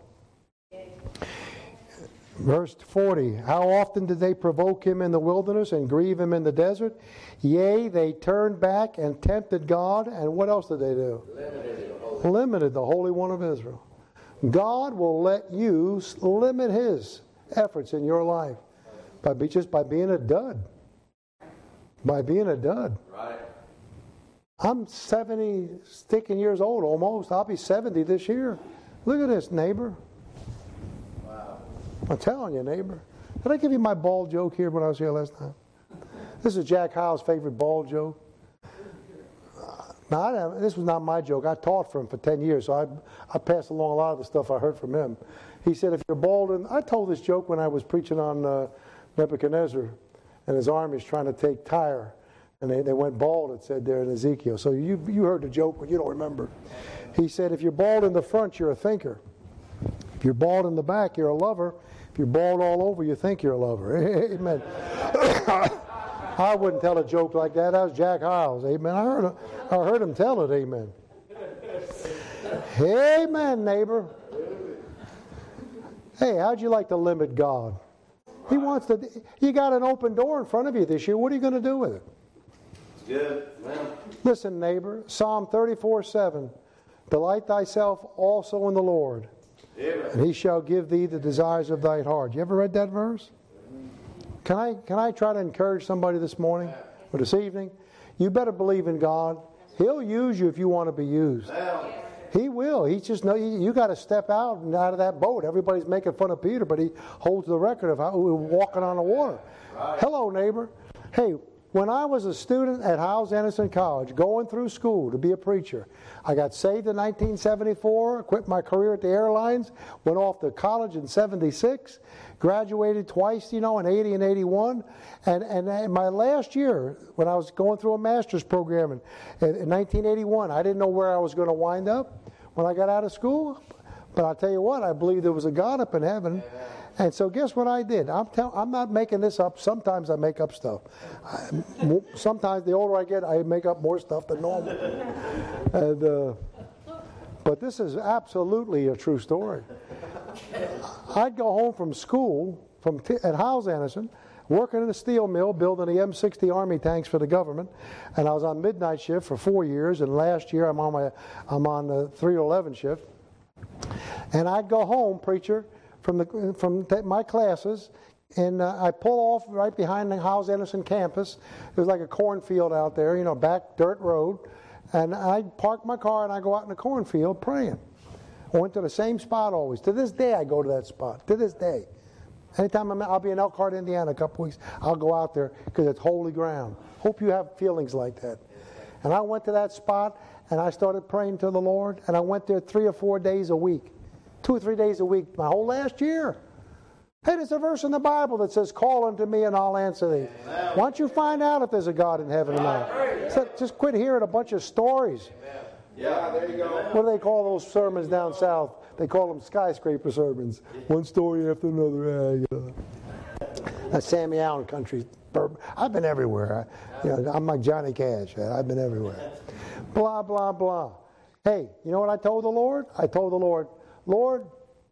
Verse forty, how often did they provoke him in the wilderness and grieve him in the desert? Yea, they turned back and tempted God, and what else did they do? limited. Limited the Holy One of Israel. God will let you limit his efforts in your life by be, just by being a dud. By being a dud. Right. I'm seventy sticking years old almost. I'll be seventy this year. Look at this, neighbor. I'm telling you, neighbor. Did I give you my bald joke here when I was here last time? This is Jack Hyles' favorite bald joke. Uh, now, I, this was not my joke. I taught for him for ten years, so I, I passed along a lot of the stuff I heard from him. He said, if you're bald, and I told this joke when I was preaching on uh, Nebuchadnezzar and his armies trying to take Tyre, and they, they went bald, it said there in Ezekiel. So you, you heard the joke, but you don't remember. He said, if you're bald in the front, you're a thinker. If you're bald in the back, you're a lover. If you're bald all over, you think you're a lover. Amen. I wouldn't tell a joke like that. That was Jack Hyles. Amen. I heard, I heard him tell it. Amen. Amen, neighbor. Hey, how'd you like to limit God? He wants to. You got an open door in front of you this year. What are you going to do with it? It's good. Well, Listen, neighbor. Psalm thirty-four seven. Delight thyself also in the Lord, and he shall give thee the desires of thy heart. You ever read that verse? Can I can I try to encourage somebody this morning or this evening? You better believe in God. He'll use you if you want to be used. He will. He just know you, you got to step out and out of that boat. Everybody's making fun of Peter, but he holds the record of how we were walking on the water. Right. Hello, neighbor. Hey, when I was a student at Hyles-Anderson College, going through school to be a preacher, I got saved in nineteen seventy-four, quit my career at the airlines, went off to college in seventy-six, graduated twice, you know, in eighty and eighty-one. And, and in my last year, when I was going through a master's program in, in nineteen eighty-one, I didn't know where I was going to wind up when I got out of school. But I'll tell you what, I believe there was a God up in heaven. And so guess what I did? I'm tell, I'm not making this up. Sometimes I make up stuff. I, sometimes the older I get, I make up more stuff than normal. and, uh, but this is absolutely a true story. I'd go home from school from t- at Hyles-Anderson, working in a steel mill, building the M sixty Army tanks for the government, and I was on midnight shift for four years. And last year, I'm on my I'm on the three to eleven shift. And I'd go home, preacher, from the from t- my classes, and uh, I pull off right behind the Hyles-Anderson campus. There's like a cornfield out there, you know, back dirt road, and I park my car and I go out in the cornfield praying. I went to the same spot always. To this day, I go to that spot. To this day. Anytime I'm, I'll be in Elkhart, Indiana, a couple weeks, I'll go out there because it's holy ground. Hope you have feelings like that. And I went to that spot, and I started praying to the Lord, and I went there three or four days a week. Two or three days a week, my whole last year. Hey, there's a verse in the Bible that says, call unto me and I'll answer thee. Amen. Why don't you find out if there's a God in heaven or not? So just quit hearing a bunch of stories. Amen. Yeah, there you go. What do they call those sermons down south? They call them skyscraper sermons. One story after another. Uh, you know. That's Sammy Allen country. I've been everywhere. I, you know, I'm like Johnny Cash. I've been everywhere. Blah, blah, blah. Hey, you know what I told the Lord? I told the Lord, Lord,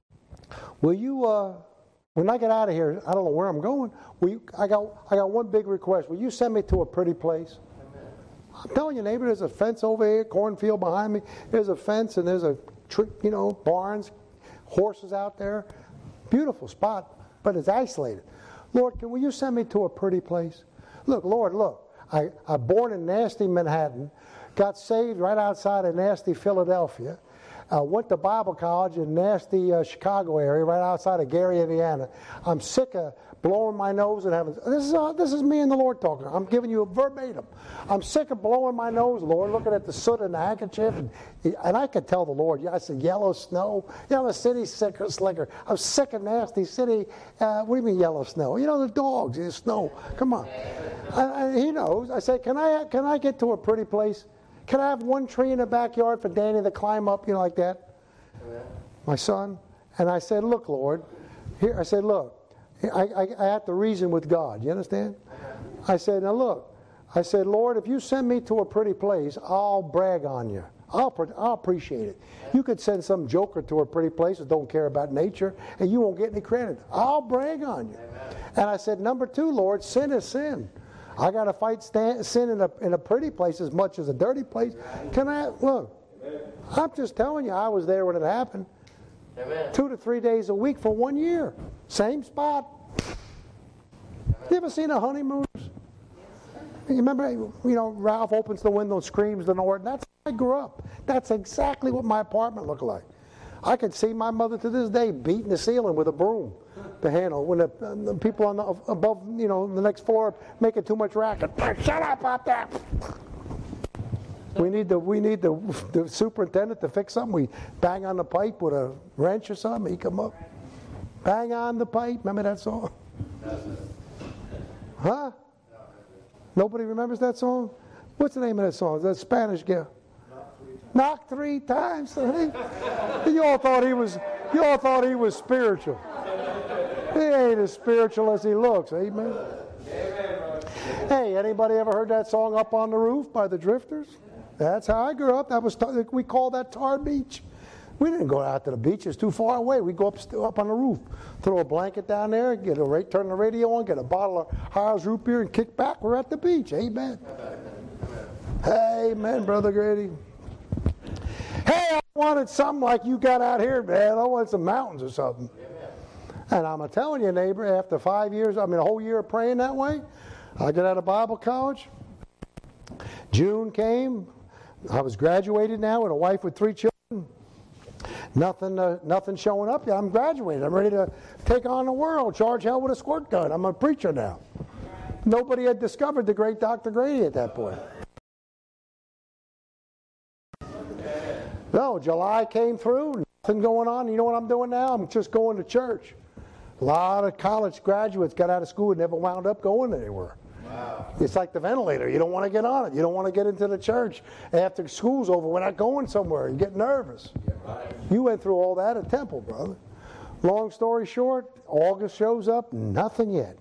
will you, uh, when I get out of here, I don't know where I'm going, will you, I got I got one big request. Will you send me to a pretty place? Amen. I'm telling you, neighbor, there's a fence over here, cornfield behind me. There's a fence and there's a, you know, barns, horses out there. Beautiful spot, but it's isolated. Lord, can will you send me to a pretty place? Look, Lord, look, I, I born in nasty Manhattan, got saved right outside of nasty Philadelphia. Uh, went to Bible college in nasty uh, Chicago area, right outside of Gary, Indiana. I'm sick of blowing my nose and having. This is uh, this is me and the Lord talking. I'm giving you a verbatim. I'm sick of blowing my nose, Lord, looking at the soot and the handkerchief, and, and I could tell the Lord. Yeah, I said yellow snow. You know, the city's sicker, slicker. I'm sick of nasty city. Uh, what do you mean yellow snow? You know the dogs, the snow. Come on. I, I, he knows. I said, can I can I get to a pretty place? Can I have one tree in the backyard for Danny to climb up, you know, like that? Amen. My son. And I said, look, Lord. Here, I said, look, I, I, I have to reason with God. You understand? Amen. I said, now look. I said, Lord, if you send me to a pretty place, I'll brag on you. I'll, I'll appreciate it. You could send some joker to a pretty place that don't care about nature, and you won't get any credit. I'll brag on you. Amen. And I said, number two, Lord, sin is sin. I got to fight stand, sin in a, in a pretty place as much as a dirty place. Can I, look, Amen. I'm just telling you, I was there when it happened. Amen. Two to three days a week for one year. Same spot. Amen. You ever seen a honeymooners? You remember, you know, Ralph opens the window and screams the Lord. That's how I grew up. That's exactly what my apartment looked like. I could see my mother to this day beating the ceiling with a broom. The handle when the, the people on the above, you know, the next floor making too much racket. Shut up out there! We need the we need the, the superintendent to fix something. We bang on the pipe with a wrench or something. He come up, bang on the pipe. Remember that song? Huh? Nobody remembers that song? What's the name of that song? Is that Spanish girl? Knock three times. You all thought he was. You all thought he was spiritual. He ain't as spiritual as he looks. Amen. Amen. Hey, anybody ever heard that song "Up on the Roof" by the Drifters? That's how I grew up. That was we called that Tar Beach. We didn't go out to the beach; it's too far away. We go up up on the roof, throw a blanket down there, get a turn the radio on, get a bottle of Harris root beer, and kick back. We're at the beach. Amen. Amen, Amen Brother Grady. Hey, I wanted something like you got out here, man. I wanted some mountains or something. And I'm telling you, neighbor, after five years, I mean a whole year of praying that way, I got out of Bible college. June came. I was graduated now with a wife with three children. Nothing, uh, nothing showing up yet. I'm graduated. I'm ready to take on the world, charge hell with a squirt gun. I'm a preacher now. Nobody had discovered the great Doctor Grady at that point. No, July came through, nothing going on. You know what I'm doing now? I'm just going to church. A lot of college graduates got out of school and never wound up going anywhere. Wow. It's like the ventilator. You don't want to get on it. You don't want to get into the church after school's over. We're not going somewhere. You get nervous. Yeah, right. You went through all that at Temple, brother. Long story short, August shows up, nothing yet.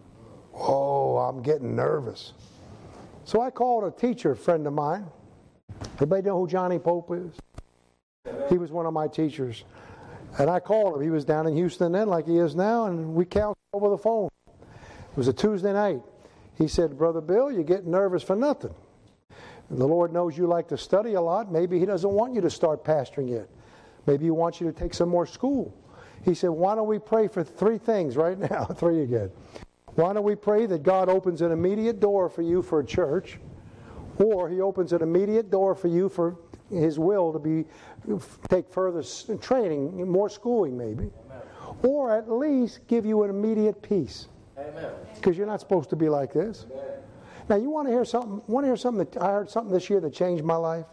Oh, I'm getting nervous. So I called a teacher friend of mine. Everybody know who Johnny Pope is? He was one of my teachers. And I called him. He was down in Houston then like he is now, and we counseled over the phone. It was a Tuesday night. He said, Brother Bill, you're getting nervous for nothing. And the Lord knows you like to study a lot. Maybe He doesn't want you to start pastoring yet. Maybe He wants you to take some more school. He said, why don't we pray for three things right now? Three again. Why don't we pray that God opens an immediate door for you for a church, or He opens an immediate door for you for His will to be take further training, more schooling maybe, Amen. Or at least give you an immediate peace. Because you're not supposed to be like this. Amen. Now you want to hear something? Want to hear something that I heard something this year that changed my life?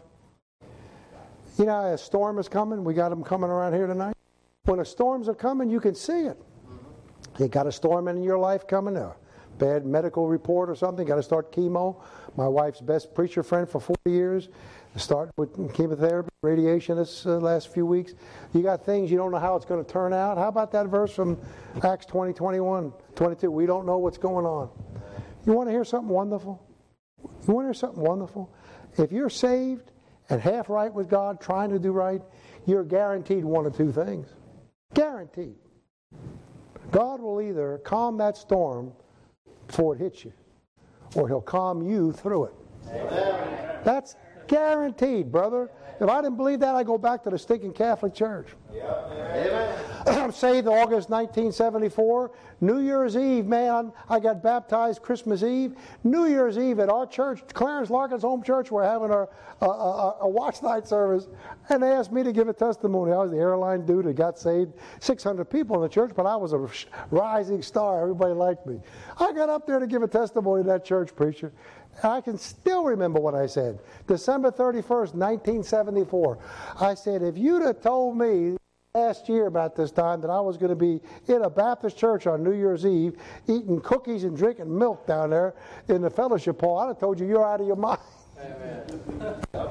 You know, a storm is coming. We got them coming around here tonight. When the storms are coming, you can see it. You got a storm in your life coming, a bad medical report or something. Got to start chemo. My wife's best preacher friend for forty years. Start with chemotherapy, radiation this uh, last few weeks. You got things you don't know how it's going to turn out. How about that verse from Acts twenty, twenty-one, twenty-two? We don't know what's going on. You want to hear something wonderful? You want to hear something wonderful? If you're saved and half right with God, trying to do right, you're guaranteed one of two things. Guaranteed. God will either calm that storm before it hits you, or He'll calm you through it. Amen. That's guaranteed, brother. If I didn't believe that, I'd go back to the stinking Catholic Church. Yeah. Amen. I'm saved August nineteen seventy-four. New Year's Eve, man, I got baptized Christmas Eve. New Year's Eve at our church, Clarence Larkin's home church, we're having a, a, a, a watch night service. And they asked me to give a testimony. I was the airline dude that got saved. six hundred people in the church, but I was a rising star. Everybody liked me. I got up there to give a testimony to that church preacher. I can still remember what I said. December thirty-first, nineteen seventy-four. I said, if you'd have told me last year about this time that I was going to be in a Baptist church on New Year's Eve eating cookies and drinking milk down there in the fellowship hall, I'd have told you you're out of your mind. Amen.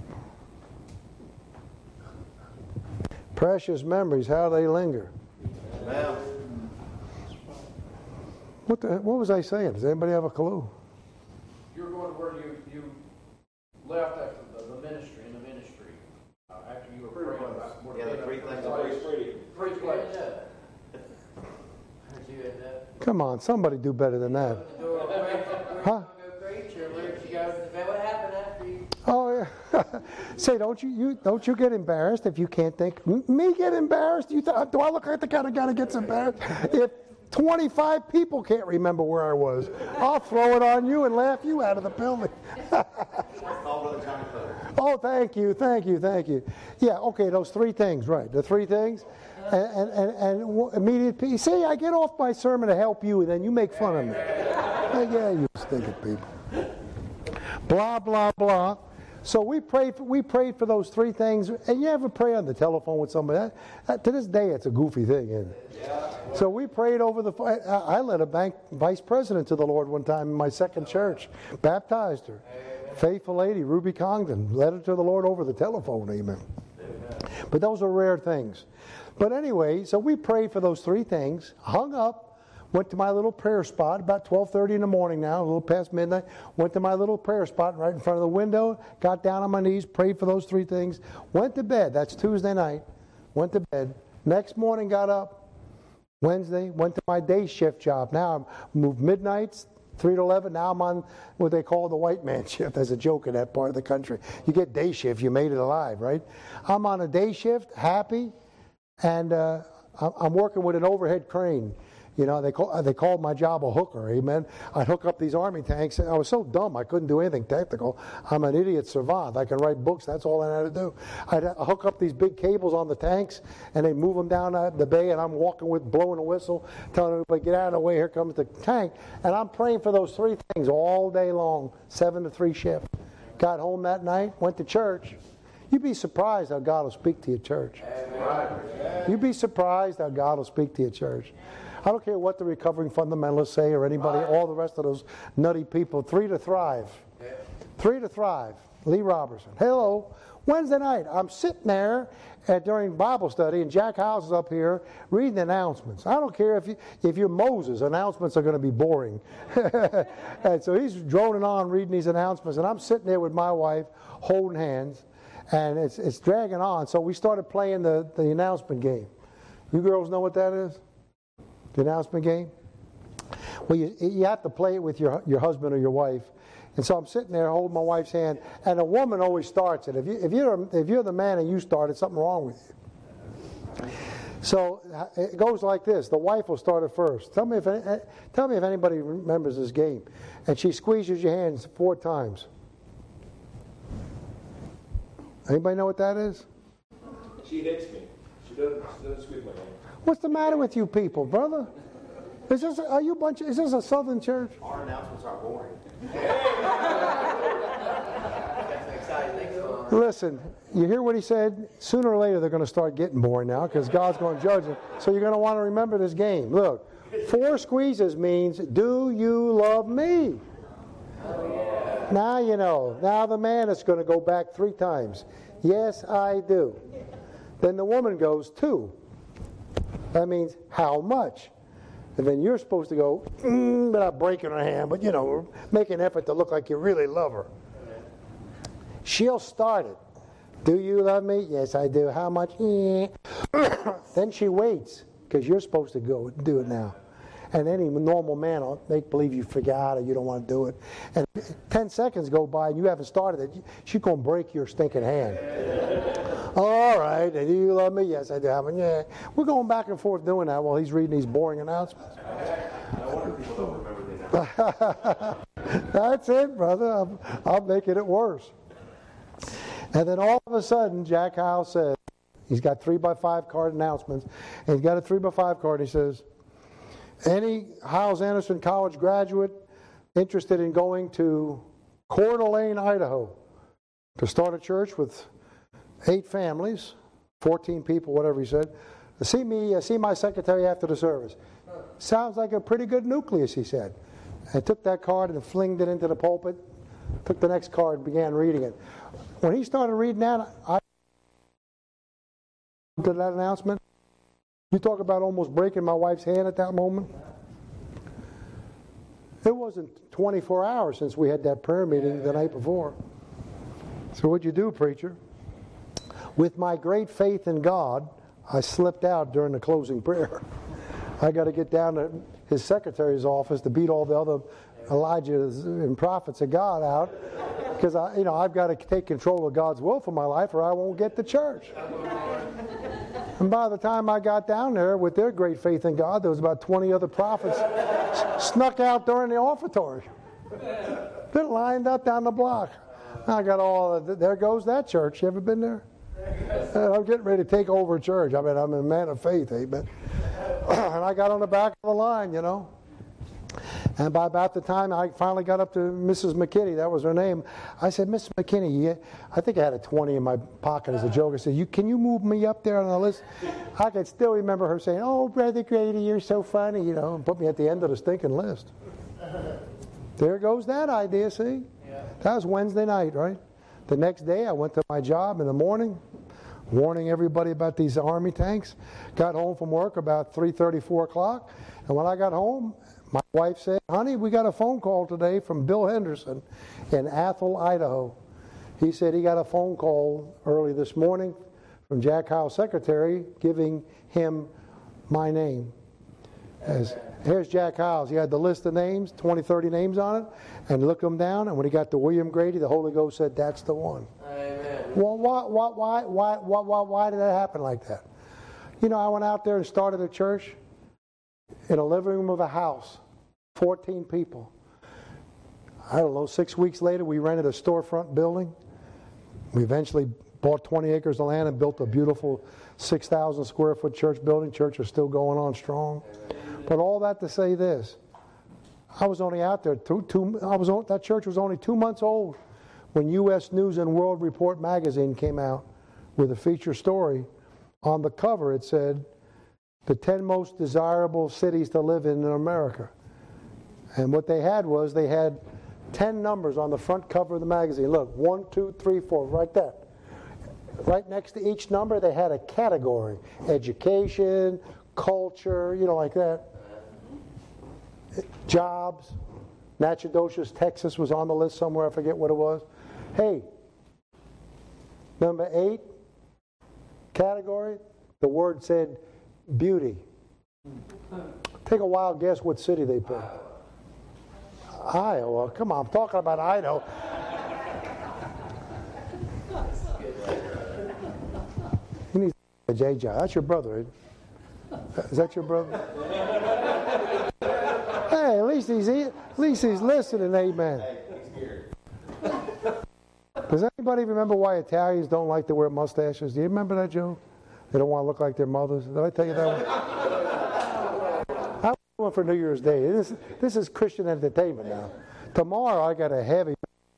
Precious memories, how they linger. Amen. What, the, what was I saying? Does anybody have a clue? You were going to where you, you left after the, the ministry, in the ministry, uh, after you were praying about more. Yeah, the three things. Three places. Come on, somebody do better than that. Huh? Oh yeah. Say, don't you, you don't you get embarrassed if you can't think? Me get embarrassed? You th- do I look like the kind of guy that gets embarrassed? If twenty-five people can't remember where I was, I'll throw it on you and laugh you out of the building. Oh, thank you, thank you, thank you. Yeah, okay, those three things, right? The three things, and and, and, and immediate peace. See, I get off my sermon to help you, and then you make fun of me. Yeah, you stinking people. Blah blah blah. So we prayed. For, we prayed for those three things. And you ever pray on the telephone with somebody? That, that, to this day, it's a goofy thing, isn't it? Yeah. So we prayed over the. I, I led a bank vice president to the Lord one time in my second church. Baptized her. Amen. Faithful lady, Ruby Congdon, led her to the Lord over the telephone. Amen. Amen. But those are rare things. But anyway, so we prayed for those three things. Hung up. Went to my little prayer spot about twelve thirty in the morning now, a little past midnight. Went to my little prayer spot right in front of the window, got down on my knees, prayed for those three things. Went to bed. That's Tuesday night. Went to bed. Next morning got up. Wednesday, went to my day shift job. Now I moved midnights, three to eleven. Now I'm on what they call the white man shift. There's a joke in that part of the country. You get day shift, you made it alive, right? I'm on a day shift, happy, and uh, I'm working with an overhead crane. You know, they call, they called my job a hooker, amen. I'd hook up these Army tanks, and I was so dumb I couldn't do anything technical. I'm an idiot savant. I can write books. That's all I had to do. I'd hook up these big cables on the tanks, and they'd move them down the bay, and I'm walking with, blowing a whistle, telling everybody, get out of the way, here comes the tank. And I'm praying for those three things all day long, seven to three shift. Got home that night, went to church. You'd be surprised how God will speak to your church. You'd be surprised how God will speak to your church. I don't care what the recovering fundamentalists say or anybody, all the rest of those nutty people. Three to thrive. Three to thrive. Lee Robertson. Hello. Wednesday night, I'm sitting there at, during Bible study, and Jack House is up here reading the announcements. I don't care if, you, if you're Moses, announcements are going to be boring. And so he's droning on reading these announcements, and I'm sitting there with my wife holding hands, and it's, it's dragging on. So we started playing the, the announcement game. You girls know what that is? The announcement game? Well, you, you have to play it with your, your husband or your wife. And so I'm sitting there holding my wife's hand, and a woman always starts it. If, you, if, you're, if you're the man and you start it, something wrong with you. So it goes like this. The wife will start it first. Tell me if, tell me if anybody remembers this game. And she squeezes your hands four times. Anybody know what that is? She hits me. She doesn't, she doesn't squeeze my hand. What's the matter with you people, brother? Is this, are you a bunch of, is this a Southern church? Our announcements are boring. Listen, you hear what he said? Sooner or later they're going to start getting boring now because God's going to judge them. So you're going to want to remember this game. Look, four squeezes means, do you love me? Oh, yeah. Now you know. Now the man is going to go back three times. Yes, I do. Then the woman goes, two. That means, how much? And then you're supposed to go, mm, without breaking her hand, but, you know, make an effort to look like you really love her. She'll start it. Do you love me? Yes, I do. How much? Then she waits, because you're supposed to go do it now. And any normal man will make believe you forgot or you don't want to do it. And ten seconds go by and you haven't started it. She's going to break your stinking hand. All right. Do you love me? Yes, I do. I mean, yeah. We're going back and forth doing that while he's reading these boring announcements. No wonder people don't remember the announcements. That's it, brother. I'm, I'm making it worse. And then all of a sudden, Jack Howell says, he's got three by five card announcements, and he's got a three by five card. He says, any Hyles-Anderson College graduate interested in going to Coeur d'Alene, Idaho, to start a church with eight families, fourteen people, whatever he said, see me, see my secretary after the service. Sounds like a pretty good nucleus, he said. I took that card and flinged it into the pulpit, took the next card and began reading it. When he started reading that, I did that announcement. You talk about almost breaking my wife's hand at that moment. It wasn't twenty-four hours since we had that prayer meeting the night before. So what'd you do, preacher? With my great faith in God, I slipped out during the closing prayer. I got to get down to his secretary's office to beat all the other Elijahs and prophets of God out, because I, you know, I've got to take control of God's will for my life, or I won't get to church. And by the time I got down there with their great faith in God, there was about twenty other prophets snuck out during the offertory. They're lined up down the block. I got all, there goes that church. You ever been there? And I'm getting ready to take over a church. I mean, I'm a man of faith, amen. And I got on the back of the line, you know. And by about the time I finally got up to Missus McKinney, that was her name, I said, Missus McKinney, yeah, I think I had a twenty in my pocket as a joke. I said, you, can you move me up there on the list? I can still remember her saying, oh, Brother Grady, you're so funny, you know, and put me at the end of the stinking list. There goes that idea, see? Yeah. That was Wednesday night, right? The next day I went to my job in the morning, warning everybody about these Army tanks. Got home from work about three thirty, four o'clock, and when I got home, my wife said, honey, we got a phone call today from Bill Henderson in Athol, Idaho. He said he got a phone call early this morning from Jack Howell's secretary giving him my name. As, here's Jack Howells. He had the list of names, twenty, thirty names on it, and looked them down, and when he got to William Grady, the Holy Ghost said, that's the one. Amen. Well, why, why, why, why, why, why did that happen like that? You know, I went out there and started a church in a living room of a house, fourteen people. I don't know, six weeks later, we rented a storefront building. We eventually bought twenty acres of land and built a beautiful six thousand square foot church building. Church is still going on strong. But all that to say this, I was only out there, two, two, I was on, that church was only two months old when U S News and World Report magazine came out with a feature story. On the cover it said, the ten most desirable cities to live in in America. And what they had was, they had ten numbers on the front cover of the magazine. Look, one, two, three, four, right there. Right next to each number, they had a category. Education, culture, you know, like that. Jobs. Natchitoches, Texas was on the list somewhere. I forget what it was. Hey, number eight category, the word said beauty. Take a wild guess what city they picked. Iowa. Come on, I'm talking about Idaho. You need a J J. That's your brother, isn't it? Is that your brother? Hey, at least he's at least he's listening. Amen. Does anybody remember why Italians don't like to wear mustaches? Do you remember that joke? They don't want to look like their mothers. Did I tell you that one? I went for New Year's Day. This, this is Christian entertainment now. Tomorrow I got a heavy.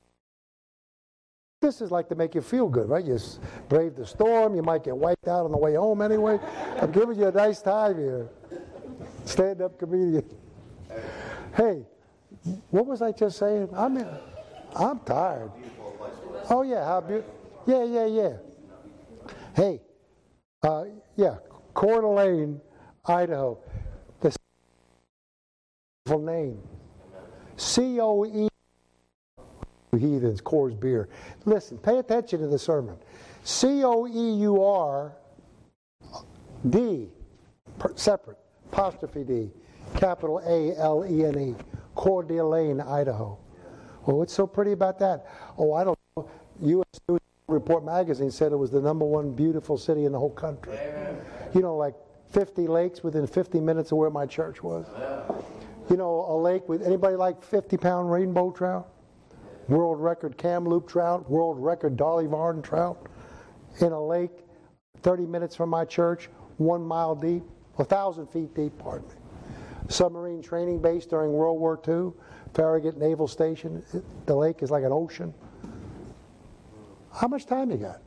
This is like to make you feel good, right? You brave the storm. You might get wiped out on the way home anyway. I'm giving you a nice time here. Stand-up comedian. Hey, what was I just saying? I mean, I'm tired. Oh yeah, how beautiful. Yeah, yeah, yeah. Hey, uh, yeah, Coeur d'Alene, Idaho. The beautiful name. C O E. Heathens, Coors Beer. Listen, pay attention to the sermon. C O E U R D, separate, apostrophe D, capital A L E N E, Coeur d'Alene, Idaho. Well, what's so pretty about that? Oh, I don't know. U S News Report magazine said it was the number one beautiful city in the whole country. Amen. You know, like fifty lakes within fifty minutes of where my church was. Yeah. You know, a lake with, anybody like fifty pound rainbow trout? World record Kamloops trout, world record Dolly Varden trout in a lake thirty minutes from my church, one mile deep, one thousand feet deep, pardon me. Submarine training base during World War Two, Farragut Naval Station. The lake is like an ocean. How much time you got?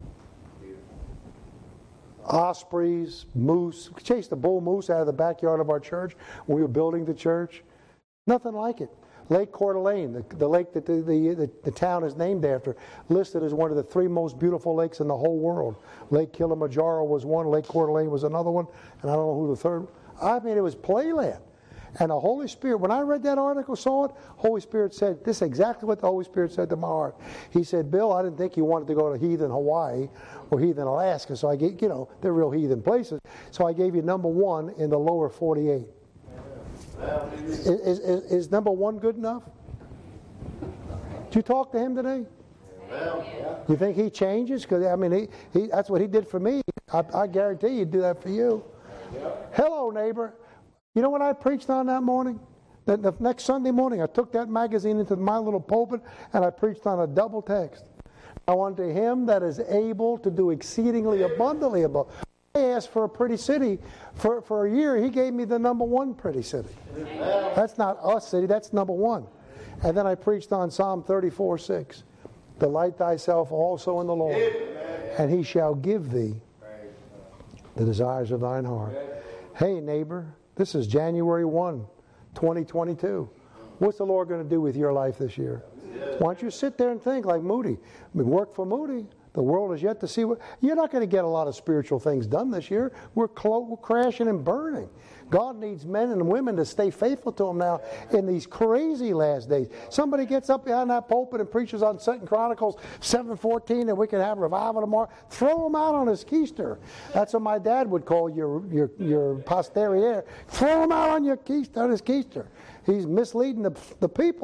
Ospreys, moose. We chased a bull moose out of the backyard of our church when we were building the church. Nothing like it. Lake Coeur d'Alene, the, the lake that the, the, the, the town is named after, listed as one of the three most beautiful lakes in the whole world. Lake Kilimanjaro was one, Lake Coeur d'Alene was another one, and I don't know who the third. I mean, it was playland. And the Holy Spirit, when I read that article, saw it, Holy Spirit said, this is exactly what the Holy Spirit said to my heart. He said, Bill, I didn't think you wanted to go to heathen Hawaii or heathen Alaska, so I gave, you know, they're real heathen places, so I gave you number one in the lower forty-eight. Is, is, is number one good enough? Did you talk to him today? You think he changes? Because I mean, he, he that's what he did for me. I, I guarantee he'd do that for you. Hello, neighbor. You know what I preached on that morning? The, the next Sunday morning, I took that magazine into my little pulpit and I preached on a double text. Now unto him that is able to do exceedingly abundantly above. I asked for a pretty city. For, for a year, he gave me the number one pretty city. That's not a city, that's number one. And then I preached on Psalm thirty-four six. Delight thyself also in the Lord, and he shall give thee the desires of thine heart. Hey, neighbor, this is January first, twenty twenty-two. What's the Lord going to do with your life this year? Why don't you sit there and think like Moody? I mean, work for Moody. The world is yet to see what. You're not going to get a lot of spiritual things done this year. We're, clo- we're crashing and burning. God needs men and women to stay faithful to him now in these crazy last days. Somebody gets up behind that pulpit and preaches on Second Chronicles seven fourteen and we can have revival tomorrow. Throw him out on his keister. That's what my dad would call your your your posterity there. Throw him out on your keister, on his keister. He's misleading the, the people.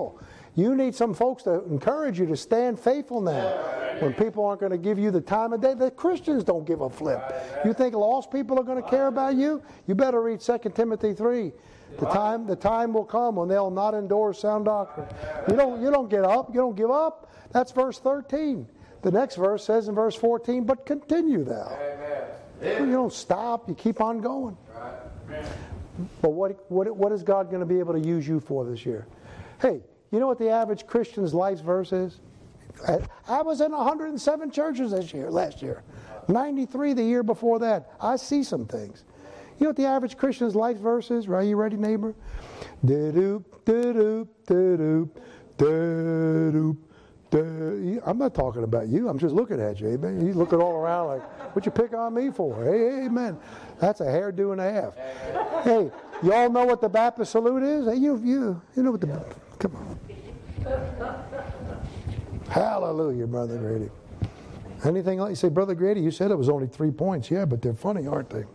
You need some folks to encourage you to stand faithful now. When people aren't going to give you the time of day, the Christians don't give a flip. You think lost people are going to care about you? You better read Second Timothy three. The time, the time will come when they'll not endure sound doctrine. You don't, you don't get up. You don't give up. That's verse thirteen. The next verse says in verse fourteen, but continue thou. Amen. You don't stop. You keep on going. Right. But what, what, what is God going to be able to use you for this year? Hey, you know what the average Christian's life's verse is? I, I was in one hundred seven churches this year, last year. ninety-three the year before that. I see some things. You know what the average Christian's life verse is? Are you ready, neighbor? Da-doop, da-doop, da-doop, da-doop, da. I'm not talking about you. I'm just looking at you. Amen. You looking all around like, what you pick on me for? Hey, amen. That's a hairdo and a half. Hey, y'all know what the Baptist salute is? Hey, you, you, you know what the... Come on. Hallelujah, Brother Grady. Anything like you say, Brother Grady, you said it was only three points. Yeah, but they're funny, aren't they?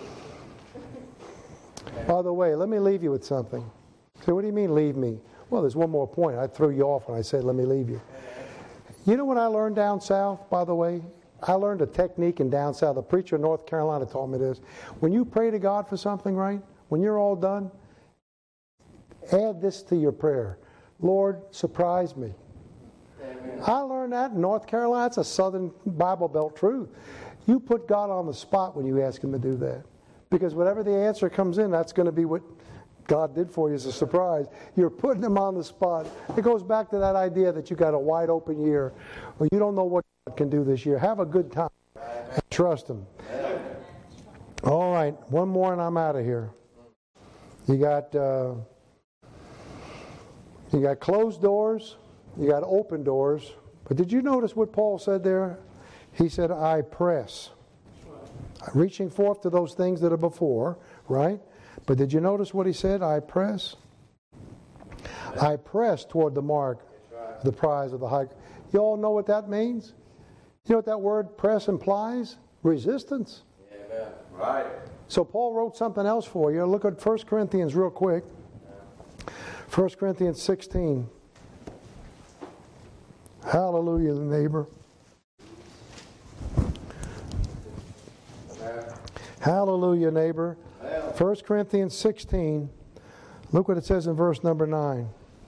By the way, let me leave you with something. So what do you mean leave me? Well, there's one more point. I threw you off when I said let me leave you. You know what I learned down south, by the way? I learned a technique in down south. The preacher in North Carolina taught me this. When you pray to God for something, right? When you're all done, add this to your prayer. Lord, surprise me. Amen. I learned that in North Carolina. It's a Southern Bible Belt truth. You put God on the spot when you ask Him to do that. Because whatever the answer comes in, that's going to be what God did for you as a surprise. You're putting Him on the spot. It goes back to that idea that you got a wide open year. Well, you don't know what God can do this year. Have a good time. And trust Him. All right, one more and I'm out of here. You got uh, you got closed doors. You got open doors. But did you notice what Paul said there? He said, I press. Reaching forth to those things that are before, right? But did you notice what he said? I press. I press toward the mark, the prize of the high. You all know what that means? You know what that word press implies? Resistance. Amen. Right. So Paul wrote something else for you. Look at First Corinthians real quick. First Corinthians sixteen. Hallelujah, neighbor. Hallelujah, neighbor. First Corinthians sixteen. Look what it says in verse number nine.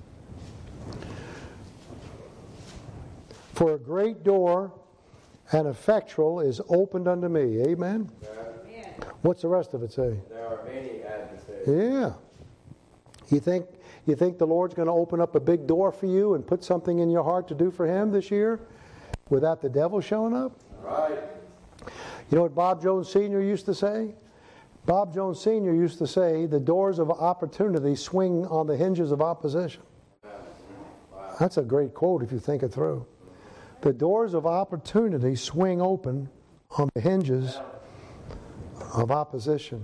For a great door and effectual is opened unto me. Amen? Amen. What's the rest of it say? There are many adversaries. Yeah. You think you think the Lord's going to open up a big door for you and put something in your heart to do for Him this year without the devil showing up? Right. You know what Bob Jones Senior used to say? Bob Jones Senior used to say, the doors of opportunity swing on the hinges of opposition. Wow. That's a great quote if you think it through. The doors of opportunity swing open on the hinges of opposition.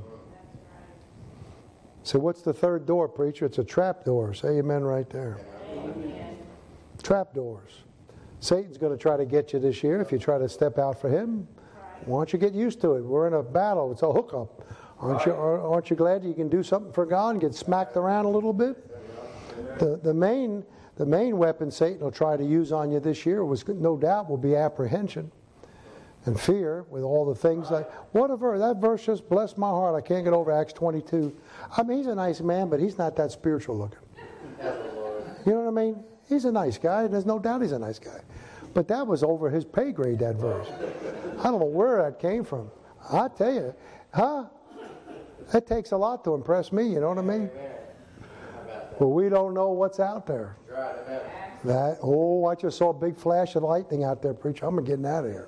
So what's the third door, preacher? It's a trap door. Say amen right there. Amen. Trap doors. Satan's going to try to get you this year if you try to step out for him. Why don't you get used to it? We're in a battle. It's a hookup. Aren't you, aren't you glad you can do something for God and get smacked around a little bit? The, the, main, the main weapon Satan will try to use on you this year was no doubt will be apprehension and fear with all the things like, what a verse. That verse just blessed my heart. I can't get over Acts twenty-two. I mean, he's a nice man, but he's not that spiritual looking. You know what I mean? He's a nice guy. There's no doubt he's a nice guy. But that was over his pay grade, that verse. I don't know where that came from. I tell you, huh? It takes a lot to impress me, you know what I mean? But we don't know what's out there. That, oh, I just saw a big flash of lightning out there, preacher. I'm getting out of here.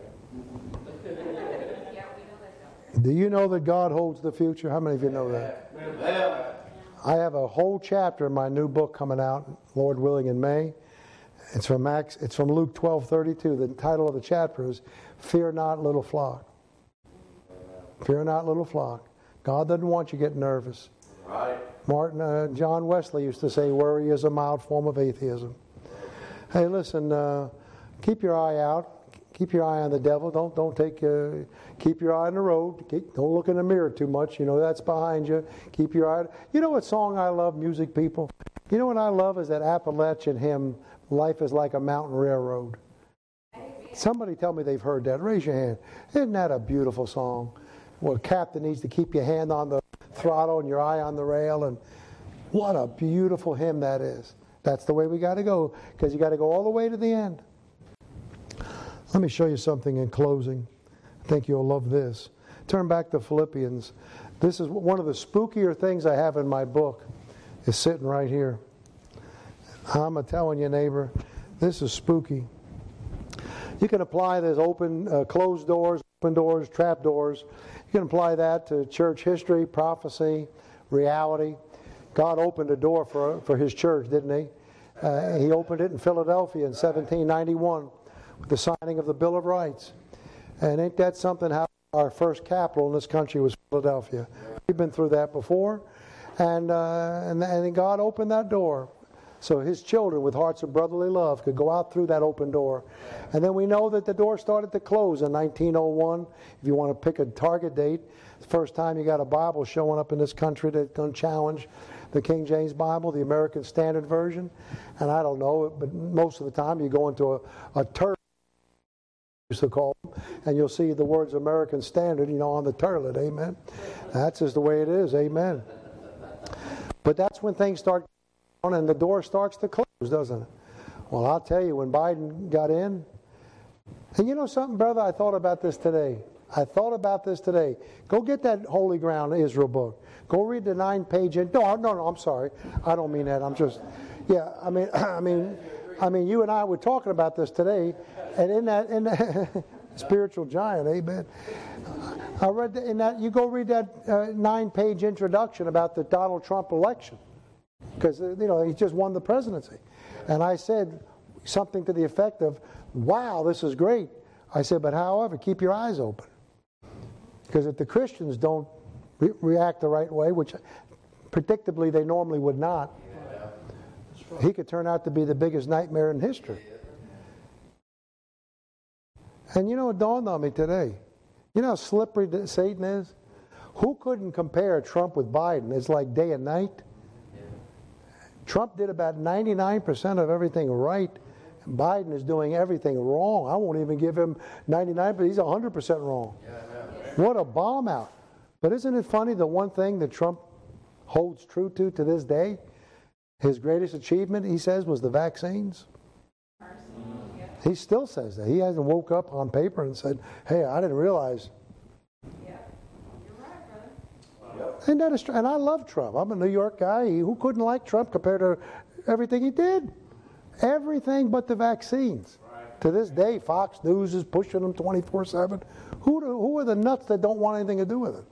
Do you know that God holds the future? How many of you know that? I have a whole chapter in my new book coming out, Lord willing, in May. It's from Acts, it's from Luke twelve thirty-two. The title of the chapter is Fear Not, Little Flock. Fear not, little flock. God doesn't want you getting nervous. Right. Martin, uh, John Wesley used to say, worry is a mild form of atheism. Hey, listen, uh, keep your eye out. Keep your eye on the devil. Don't don't take. Uh, keep your eye on the road. Keep, don't look in the mirror too much. You know that's behind you. Keep your eye. You know what song I love, music people? You know what I love is that Appalachian hymn, Life is Like a Mountain Railroad. Somebody tell me they've heard that. Raise your hand. Isn't that a beautiful song? Well, captain needs to keep your hand on the throttle and your eye on the rail. And what a beautiful hymn that is. That's the way we got to go, because you got to go all the way to the end. Let me show you something in closing. I think you'll love this. Turn back to Philippians. This is one of the spookier things I have in my book. Is sitting right here. I'm a telling you, neighbor, this is spooky. You can apply this open, uh, closed doors, open doors, trap doors. You can apply that to church history, prophecy, reality. God opened a door for for His church, didn't He? Uh, he opened it in Philadelphia in seventeen ninety-one with the signing of the Bill of Rights. And ain't that something? How our first capital in this country was Philadelphia. We've been through that before. And, uh, and and God opened that door so His children with hearts of brotherly love could go out through that open door. And then we know that the door started to close in nineteen oh one. If you want to pick a target date, the first time you got a Bible showing up in this country that's going to challenge the King James Bible, the American Standard Version. And I don't know, but most of the time you go into a, a turret, used to call them, and you'll see the words American Standard, you know, on the turlet. Amen. That's just the way it is. Amen. But that's when things start going and the door starts to close, doesn't it? Well, I'll tell you, when Biden got in, and you know something, brother, I thought about this today. I thought about this today. Go get that Holy Ground Israel book. Go read the nine-page. In, no, no, no. I'm sorry. I don't mean that. I'm just, yeah. I mean, I mean, I mean. You and I were talking about this today, and in that, in that spiritual giant, amen. I read that in that. You go read that uh, nine-page introduction about the Donald Trump election, because uh, you know he just won the presidency, and I said something to the effect of, "Wow, this is great." I said, "But however, keep your eyes open, because if the Christians don't re- react the right way, which predictably they normally would not, he could turn out to be the biggest nightmare in history." And you know, it dawned on me today. You know how slippery Satan is? Who couldn't compare Trump with Biden? It's like day and night. Trump did about ninety-nine percent of everything right. And Biden is doing everything wrong. I won't even give him ninety-nine, but he's one hundred percent wrong. What a bomb out. But isn't it funny, the one thing that Trump holds true to to this day, his greatest achievement, he says, was the vaccines? He still says that. He hasn't woke up on paper and said, "Hey, I didn't realize." Yeah, you're right, brother. Isn't that a str- and I love Trump. I'm a New York guy. Who couldn't like Trump compared to everything he did? Everything but the vaccines. Right. To this day, Fox News is pushing them twenty-four seven. Who do, who are the nuts that don't want anything to do with it?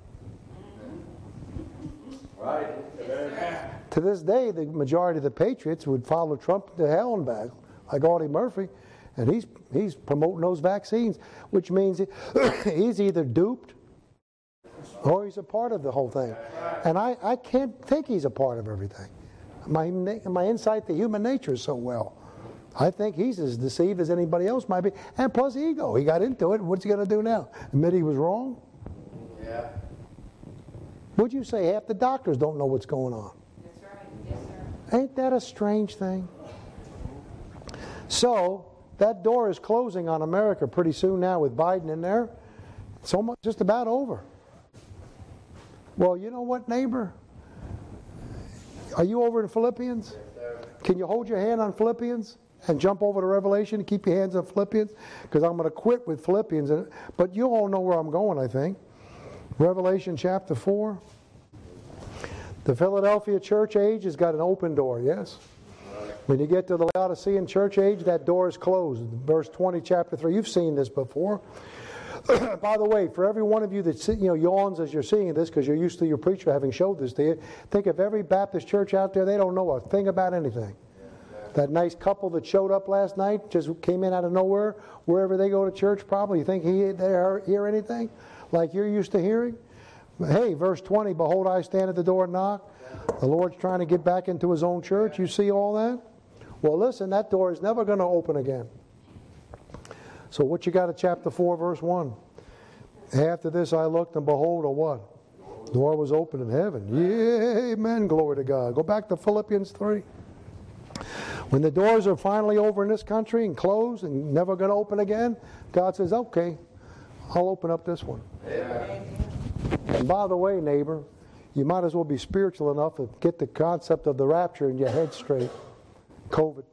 Right. To this day, the majority of the patriots would follow Trump to hell and back, like Audie Murphy. And he's he's promoting those vaccines, which means he, he's either duped or he's a part of the whole thing. And I, I can't think he's a part of everything. My my insight to human nature is so well. I think he's as deceived as anybody else might be. And plus ego. He got into it. What's he going to do now? Admit he was wrong? Yeah. Would you say half the doctors don't know what's going on? That's right. Yes, sir. Ain't that a strange thing? So that door is closing on America pretty soon now with Biden in there. It's almost just about over. Well, you know what, neighbor? Are you over in Philippians? Can you hold your hand on Philippians and jump over to Revelation and keep your hands on Philippians? Because I'm going to quit with Philippians. But you all know where I'm going, I think. Revelation chapter four. The Philadelphia church age has got an open door, yes? When you get to the Laodicean church age, that door is closed. Verse twenty, chapter three. You've seen this before. By the way, for every one of you that you know yawns as you're seeing this because you're used to your preacher having showed this to you, think of every Baptist church out there, they don't know a thing about anything. That nice couple that showed up last night just came in out of nowhere. Wherever they go to church, probably you think he they hear anything like you're used to hearing? Hey, verse twenty, behold, I stand at the door and knock. The Lord's trying to get back into His own church. You see all that? Well, listen, that door is never going to open again. So what you got at chapter four, verse one? After this I looked, and behold, a what? The door was open in heaven. Yeah, amen, glory to God. Go back to Philippians three. When the doors are finally over in this country and closed and never going to open again, God says, okay, I'll open up this one. Amen. And by the way, neighbor, you might as well be spiritual enough to get the concept of the rapture in your head straight. COVID.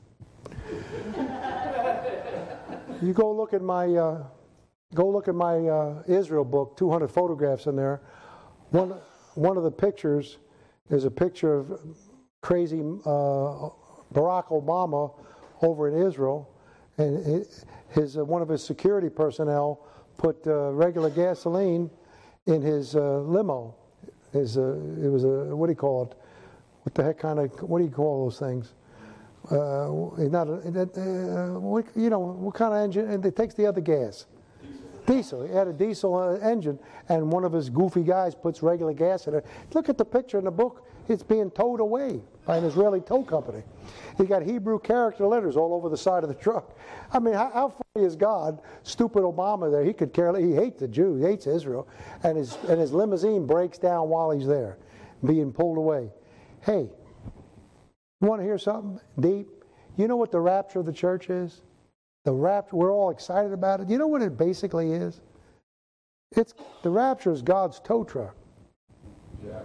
You go look at my uh, go look at my uh, Israel book, two hundred photographs in there. One one of the pictures is a picture of crazy uh, Barack Obama over in Israel, and his uh, one of his security personnel put uh, regular gasoline in his uh, limo. His uh, it was a what do you call it? What the heck kind of what do you call those things? Uh, not a, uh, what, you know what kind of engine? And it takes the other gas. Diesel. He had a diesel uh, engine, and one of his goofy guys puts regular gas in it. Look at the picture in the book. It's being towed away by an Israeli tow company. He got Hebrew character letters all over the side of the truck. I mean, how, how funny is God? Stupid Obama there. He could care. He hates the Jews. He hates Israel, and his and his limousine breaks down while he's there, being pulled away. Hey, you want to hear something deep? You know what the rapture of the church is? The rapture, we're all excited about it. You know what it basically is? It's the rapture is God's tow truck. Yeah.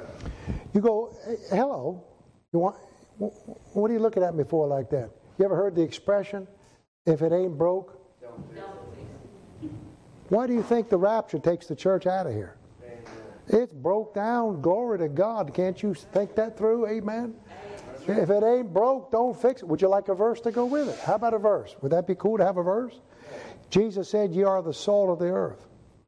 You go, hey, hello. You want? What are you looking at me for like that? You ever heard the expression, "If it ain't broke"? Don't fix it. Why do you think the rapture takes the church out of here? Amen. It's broke down. Glory to God. Can't you think that through? Amen. If it ain't broke, don't fix it. Would you like a verse to go with it? How about a verse? Would that be cool to have a verse? Jesus said, "Ye are the salt of the earth.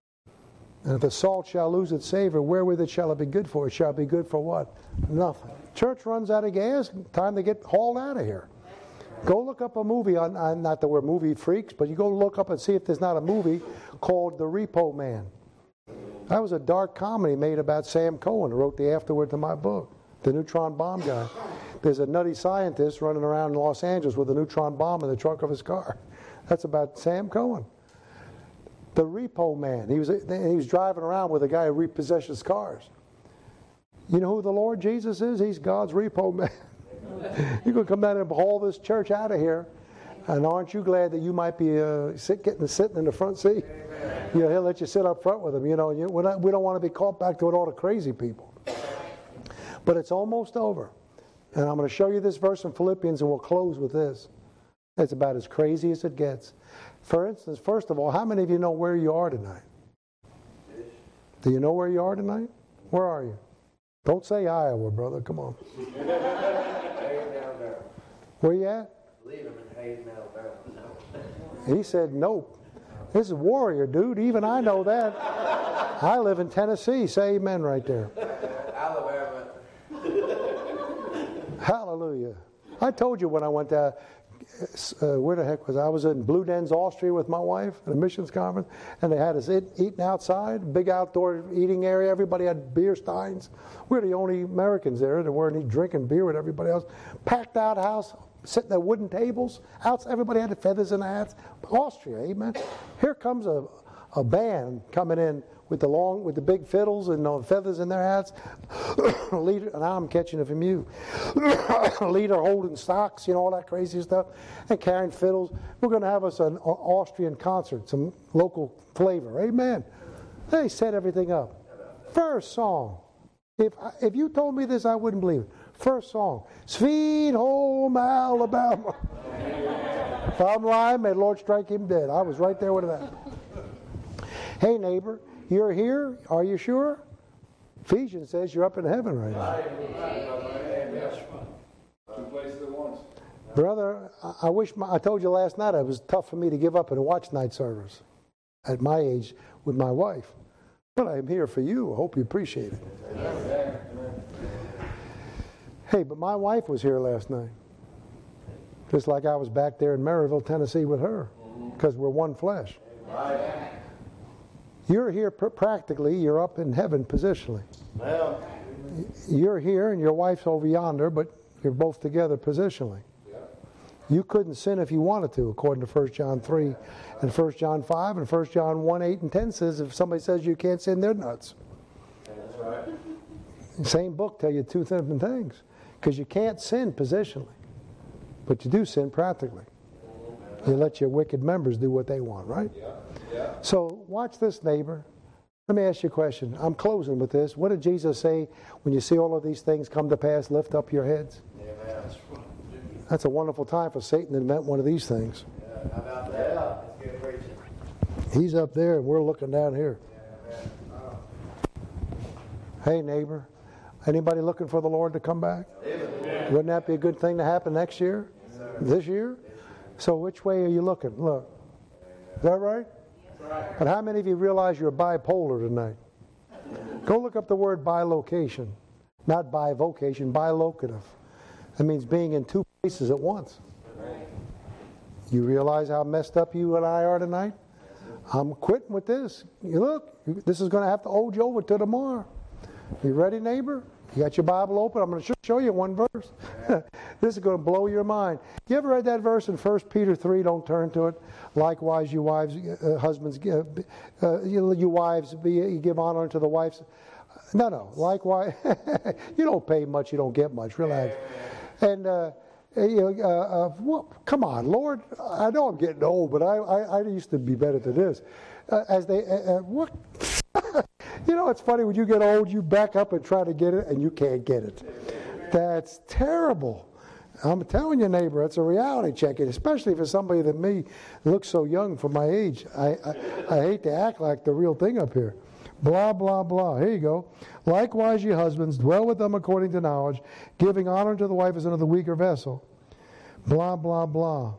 And if the salt shall lose its savor, wherewith it shall it be good for? It shall be good for what? Nothing." Church runs out of gas. Time to get hauled out of here. Go look up a movie on, on not that we're movie freaks, but you go look up and see if there's not a movie called The Repo Man. That was a dark comedy made about Sam Cohen, who wrote the afterword to my book, the neutron bomb guy. There's a nutty scientist running around in Los Angeles with a neutron bomb in the trunk of his car. That's about Sam Cohen. The Repo Man. He was he was driving around with a guy who repossesses cars. You know who the Lord Jesus is? He's God's repo man. You're going to come down and haul this church out of here. And aren't you glad that you might be uh, sit, getting sitting in the front seat? You know, he'll let you sit up front with him. You know, you, we're not, we don't want to be caught back to all the crazy people. But it's almost over. And I'm going to show you this verse in Philippians, and we'll close with this. It's about as crazy as it gets. For instance, first of all, how many of you know where you are tonight? Do you know where you are tonight? Where are you? Don't say Iowa, brother. Come on. Where you at? He said nope. This is Warrior, dude. Even I know that. I live in Tennessee. Say amen right there. Alabama. Hallelujah. I told you when I went to, uh, where the heck was I? I was in Blue Dens, Austria with my wife at a missions conference, and they had us eat, eating outside, big outdoor eating area. Everybody had beer steins. We were the only Americans there that weren't drinking beer with everybody else. Packed out house, sitting at wooden tables. Outside, everybody had the feathers in their hats. Austria, amen. Here comes a, a band coming in with the long, with the big fiddles and the feathers in their hats. Leader, now I'm catching it from you. Leader holding stocks, you know, all that crazy stuff, and carrying fiddles. We're going to have us an Austrian concert, some local flavor. Amen. They set everything up. First song. If if you told me this, I wouldn't believe it. First song, Sweet Home Alabama. If I'm lying, may the Lord strike him dead. I was right there with that. Hey, neighbor, you're here? Are you sure? Ephesians says you're up in heaven right now. Two places at once. Brother, I wish my, I told you last night it was tough for me to give up and watch night service at my age with my wife. But I'm here for you. I hope you appreciate it. Amen. Hey, but my wife was here last night. Just like I was back there in Maryville, Tennessee with her. Because we're one flesh. Amen. You're here pr- practically, you're up in heaven positionally. Well. You're here and your wife's over yonder, but you're both together positionally. Yeah. You couldn't sin if you wanted to, according to First John three and First John five, and First John one, eight, and ten says if somebody says you can't sin, they're nuts. That's right. Same book tell you two different things. Because you can't sin positionally. But you do sin practically. You let your wicked members do what they want, right? Yeah. Yeah. So watch this, neighbor. Let me ask you a question. I'm closing with this. What did Jesus say when you see all of these things come to pass? Lift up your heads. Amen. That's a wonderful time for Satan to invent one of these things. Yeah. How about that? That's good preaching. He's up there and we're looking down here. Yeah, man. Oh. Hey, neighbor. Anybody looking for the Lord to come back? Amen. Wouldn't that be a good thing to happen next year? Yes, sir. This year? So which way are you looking? Look. Is that right? Right. But how many of you realize you're bipolar tonight? Go look up the word bilocation. Not bivocation, bilocative. That means being in two places at once. You realize how messed up you and I are tonight? I'm quitting with this. You look, this is going to have to hold you over till tomorrow. You ready, neighbor? You got your Bible open? I'm going to show you one verse. This is going to blow your mind. You ever read that verse in First Peter three? Don't turn to it. Likewise, you wives, uh, husbands, uh, uh, you, you wives, be, you give honor to the wives. No, no. Likewise, you don't pay much, you don't get much. Relax. And uh, you know, uh, uh, well, come on, Lord. I know I'm getting old, but I, I, I used to be better than this. Uh, as they, uh, uh, what? You know, it's funny when you get old, you back up and try to get it, and you can't get it. That's terrible. I'm telling you, neighbor, it's a reality check, especially for somebody that me looks so young for my age. I, I, I hate to act like the real thing up here. Blah, blah, blah. Here you go. Likewise, ye husbands, dwell with them according to knowledge, giving honor to the wife as unto the weaker vessel. Blah, blah, blah.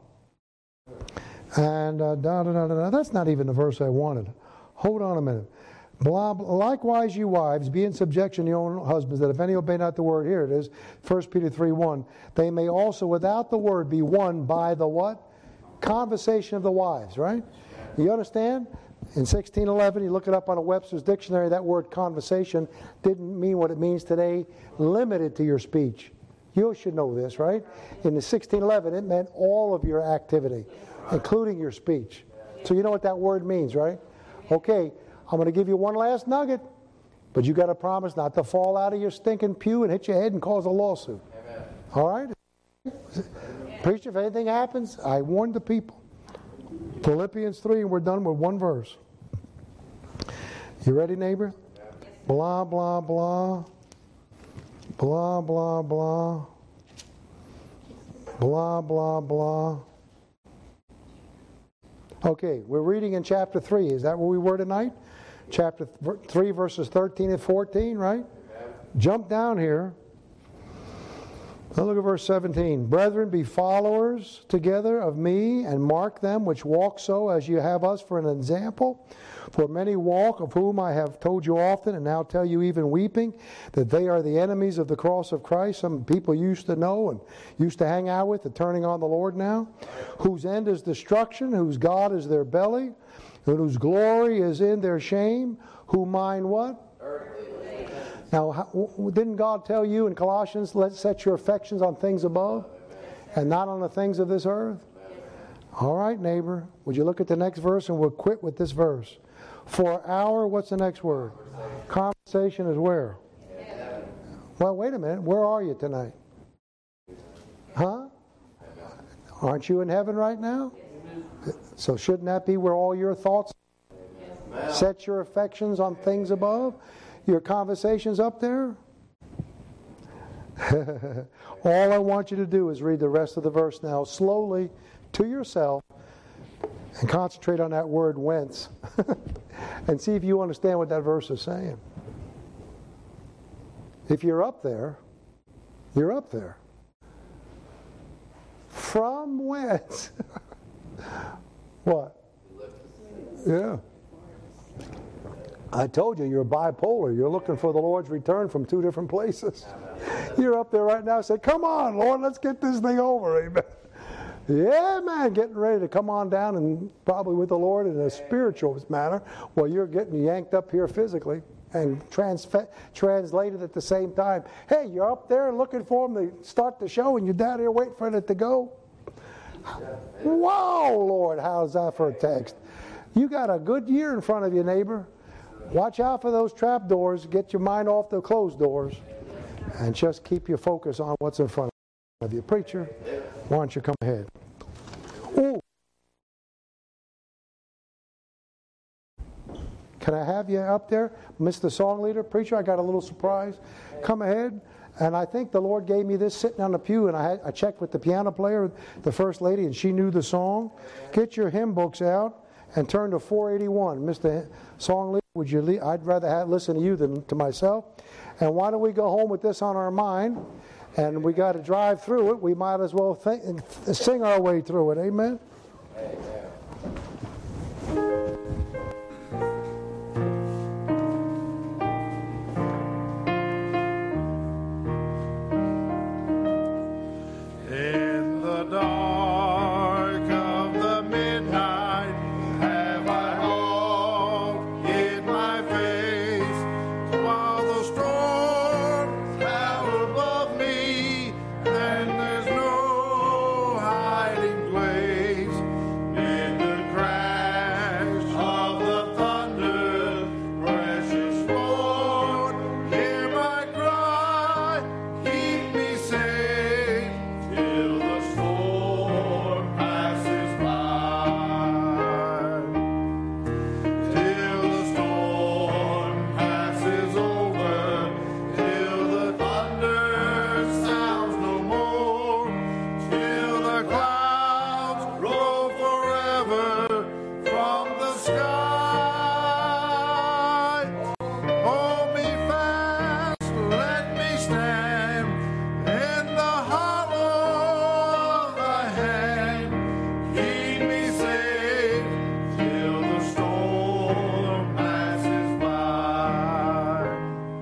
And uh, da, da, da, da, da. That's not even the verse I wanted. Hold on a minute. Blah, blah. Likewise, you wives, be in subjection to your own husbands, that if any obey not the word, here it is, First Peter three one, they may also without the word be won by the what? Conversation of the wives, right? You understand? In sixteen eleven, you look it up on a Webster's dictionary, that word conversation didn't mean what it means today, limited to your speech. You should know this, right? In the sixteen eleven, it meant all of your activity, including your speech. So you know what that word means, right? Okay. I'm going to give you one last nugget, but you got to promise not to fall out of your stinking pew and hit your head and cause a lawsuit. Amen. All right? Preacher, if anything happens, I warned the people. Philippians three, and we're done with one verse. You ready, neighbor? Blah, blah, blah. Blah, blah, blah. Blah, blah, blah. Okay, we're reading in chapter three. Is that where we were tonight? Chapter three, verses thirteen and fourteen, right? Amen. Jump down here. Now look at verse seventeen. Brethren, be followers together of me, and mark them which walk so as you have us for an example. For many walk, of whom I have told you often, and now tell you even weeping, that they are the enemies of the cross of Christ. Some people used to know and used to hang out with, are turning on the Lord now. Whose end is destruction, whose God is their belly, and whose glory is in their shame, who mind what? Now, how, didn't God tell you in Colossians, let's set your affections on things above and not on the things of this earth? All right, neighbor. Would you look at the next verse, and we'll quit with this verse. For our, what's the next word? Conversation is where? Well, wait a minute. Where are you tonight? Huh? Aren't you in heaven right now? So shouldn't that be where all your thoughts are? Set your affections on things above? Your conversations up there? All I want you to do is read the rest of the verse now slowly to yourself and concentrate on that word whence and see if you understand what that verse is saying. If you're up there, you're up there. From whence? What? Yeah. I told you, you're bipolar. You're looking for the Lord's return from two different places. You're up there right now saying, come on, Lord, let's get this thing over. Amen. Yeah, man, getting ready to come on down and probably with the Lord in a spiritual manner while you're getting yanked up here physically and trans- translated at the same time. Hey, you're up there looking for him to start the show and you're down here waiting for it to go. Whoa, Lord, how's that for a text? You got a good year in front of you, neighbor. Watch out for those trap doors. Get your mind off the closed doors and just keep your focus on what's in front of you. Preacher, Why don't you come ahead? Ooh. Can I have you up there? Mister Song Leader, Preacher, I got a little surprise. Come ahead. And I think the Lord gave me this sitting on the pew, and I, had, I checked with the piano player, the First Lady, and she knew the song. Get your hymn books out and turn to four eighty-one. Mister Song Leader, would you leave? I'd rather have, listen to you than to myself. And why don't we go home with this on our mind? And we got to drive through it. We might as well think, sing our way through it. Amen? Amen. In the dark of the midnight have I hoped in my face, while the storms howl above me, and there's no hiding place. In the crash of the thunder, precious Lord, hear my cry, keep me safe till the storm passes by. Till the storm passes over, till the thunder sounds no more, till the clouds roll forever from the sky. Hold me fast, let me stand in the hollow of thy hand. Keep me safe till the storm passes by.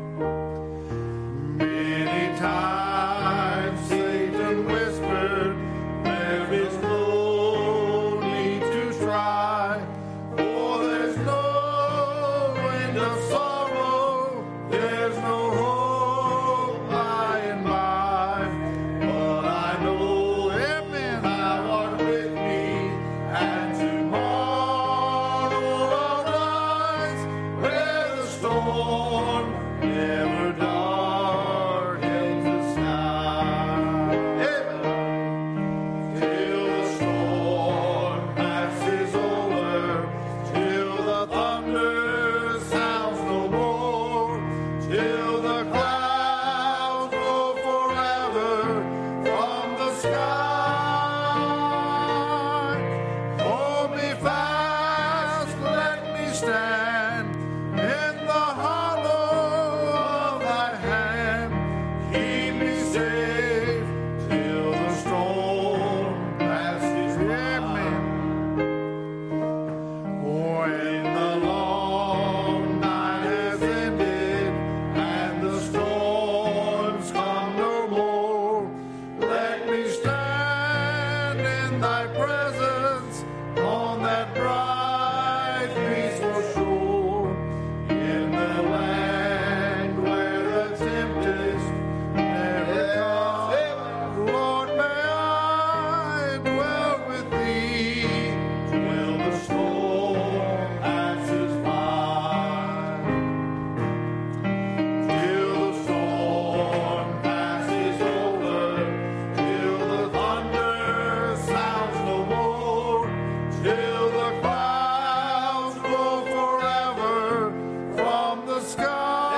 Many times Satan whispered, there is no need to strive, for there's no end of sorrow, there's no hope by and by. But I know, amen, thou art with me, and tomorrow I'll rise where the storm never darkens the sky. Amen. Till the storm passes over, till the thunder sounds no more, till the clouds roll forever from the sky. Hold me fast, let me stand in the hollow of thy hand. Keep me safe till the storm passes by. When the long night has ended and the storms come no more, let me stand in thy presence on that bright, peaceful shore, in the land where the tempest never comes. Lord, may I dwell with thee till the storm passes by. Till the storm passes over, till the thunder sounds no more, till the clouds roll forever from the sky.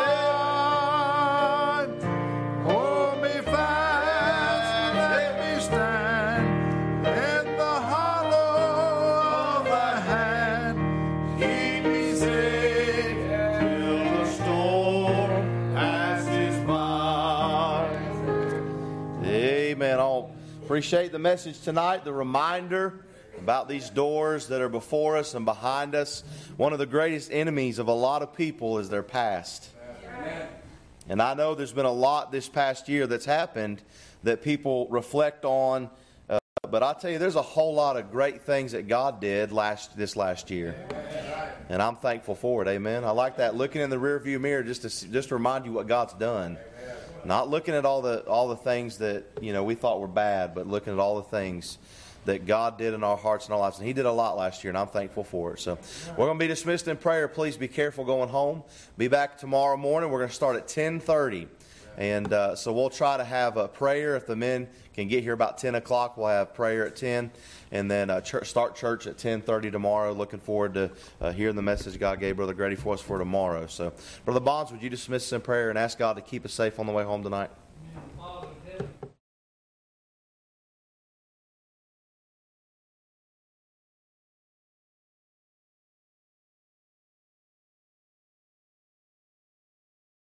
Hold me fast, let me stand in the hollow of thy hand. Keep me safe till the storm passes by. Amen. I'll appreciate the message tonight, the reminder about these doors that are before us and behind us. One of the greatest enemies of a lot of people is their past. And I know there's been a lot this past year that's happened that people reflect on. Uh, but I tell you, there's a whole lot of great things that God did last this last year. And I'm thankful for it. Amen. I like that, looking in the rearview mirror just to just to remind you what God's done. Not looking at all the all the things that, you know, we thought were bad, but looking at all the things that God did in our hearts and our lives. And He did a lot last year, and I'm thankful for it. So we're going to be dismissed in prayer. Please be careful going home. Be back tomorrow morning. We're going to start at ten thirty And uh, so we'll try to have a prayer. If the men can get here about ten o'clock, we'll have prayer at ten. And then uh, church, start church at ten thirty tomorrow. Looking forward to uh, hearing the message God gave Brother Grady for us for tomorrow. So, Brother Bonds, would you dismiss us in prayer and ask God to keep us safe on the way home tonight?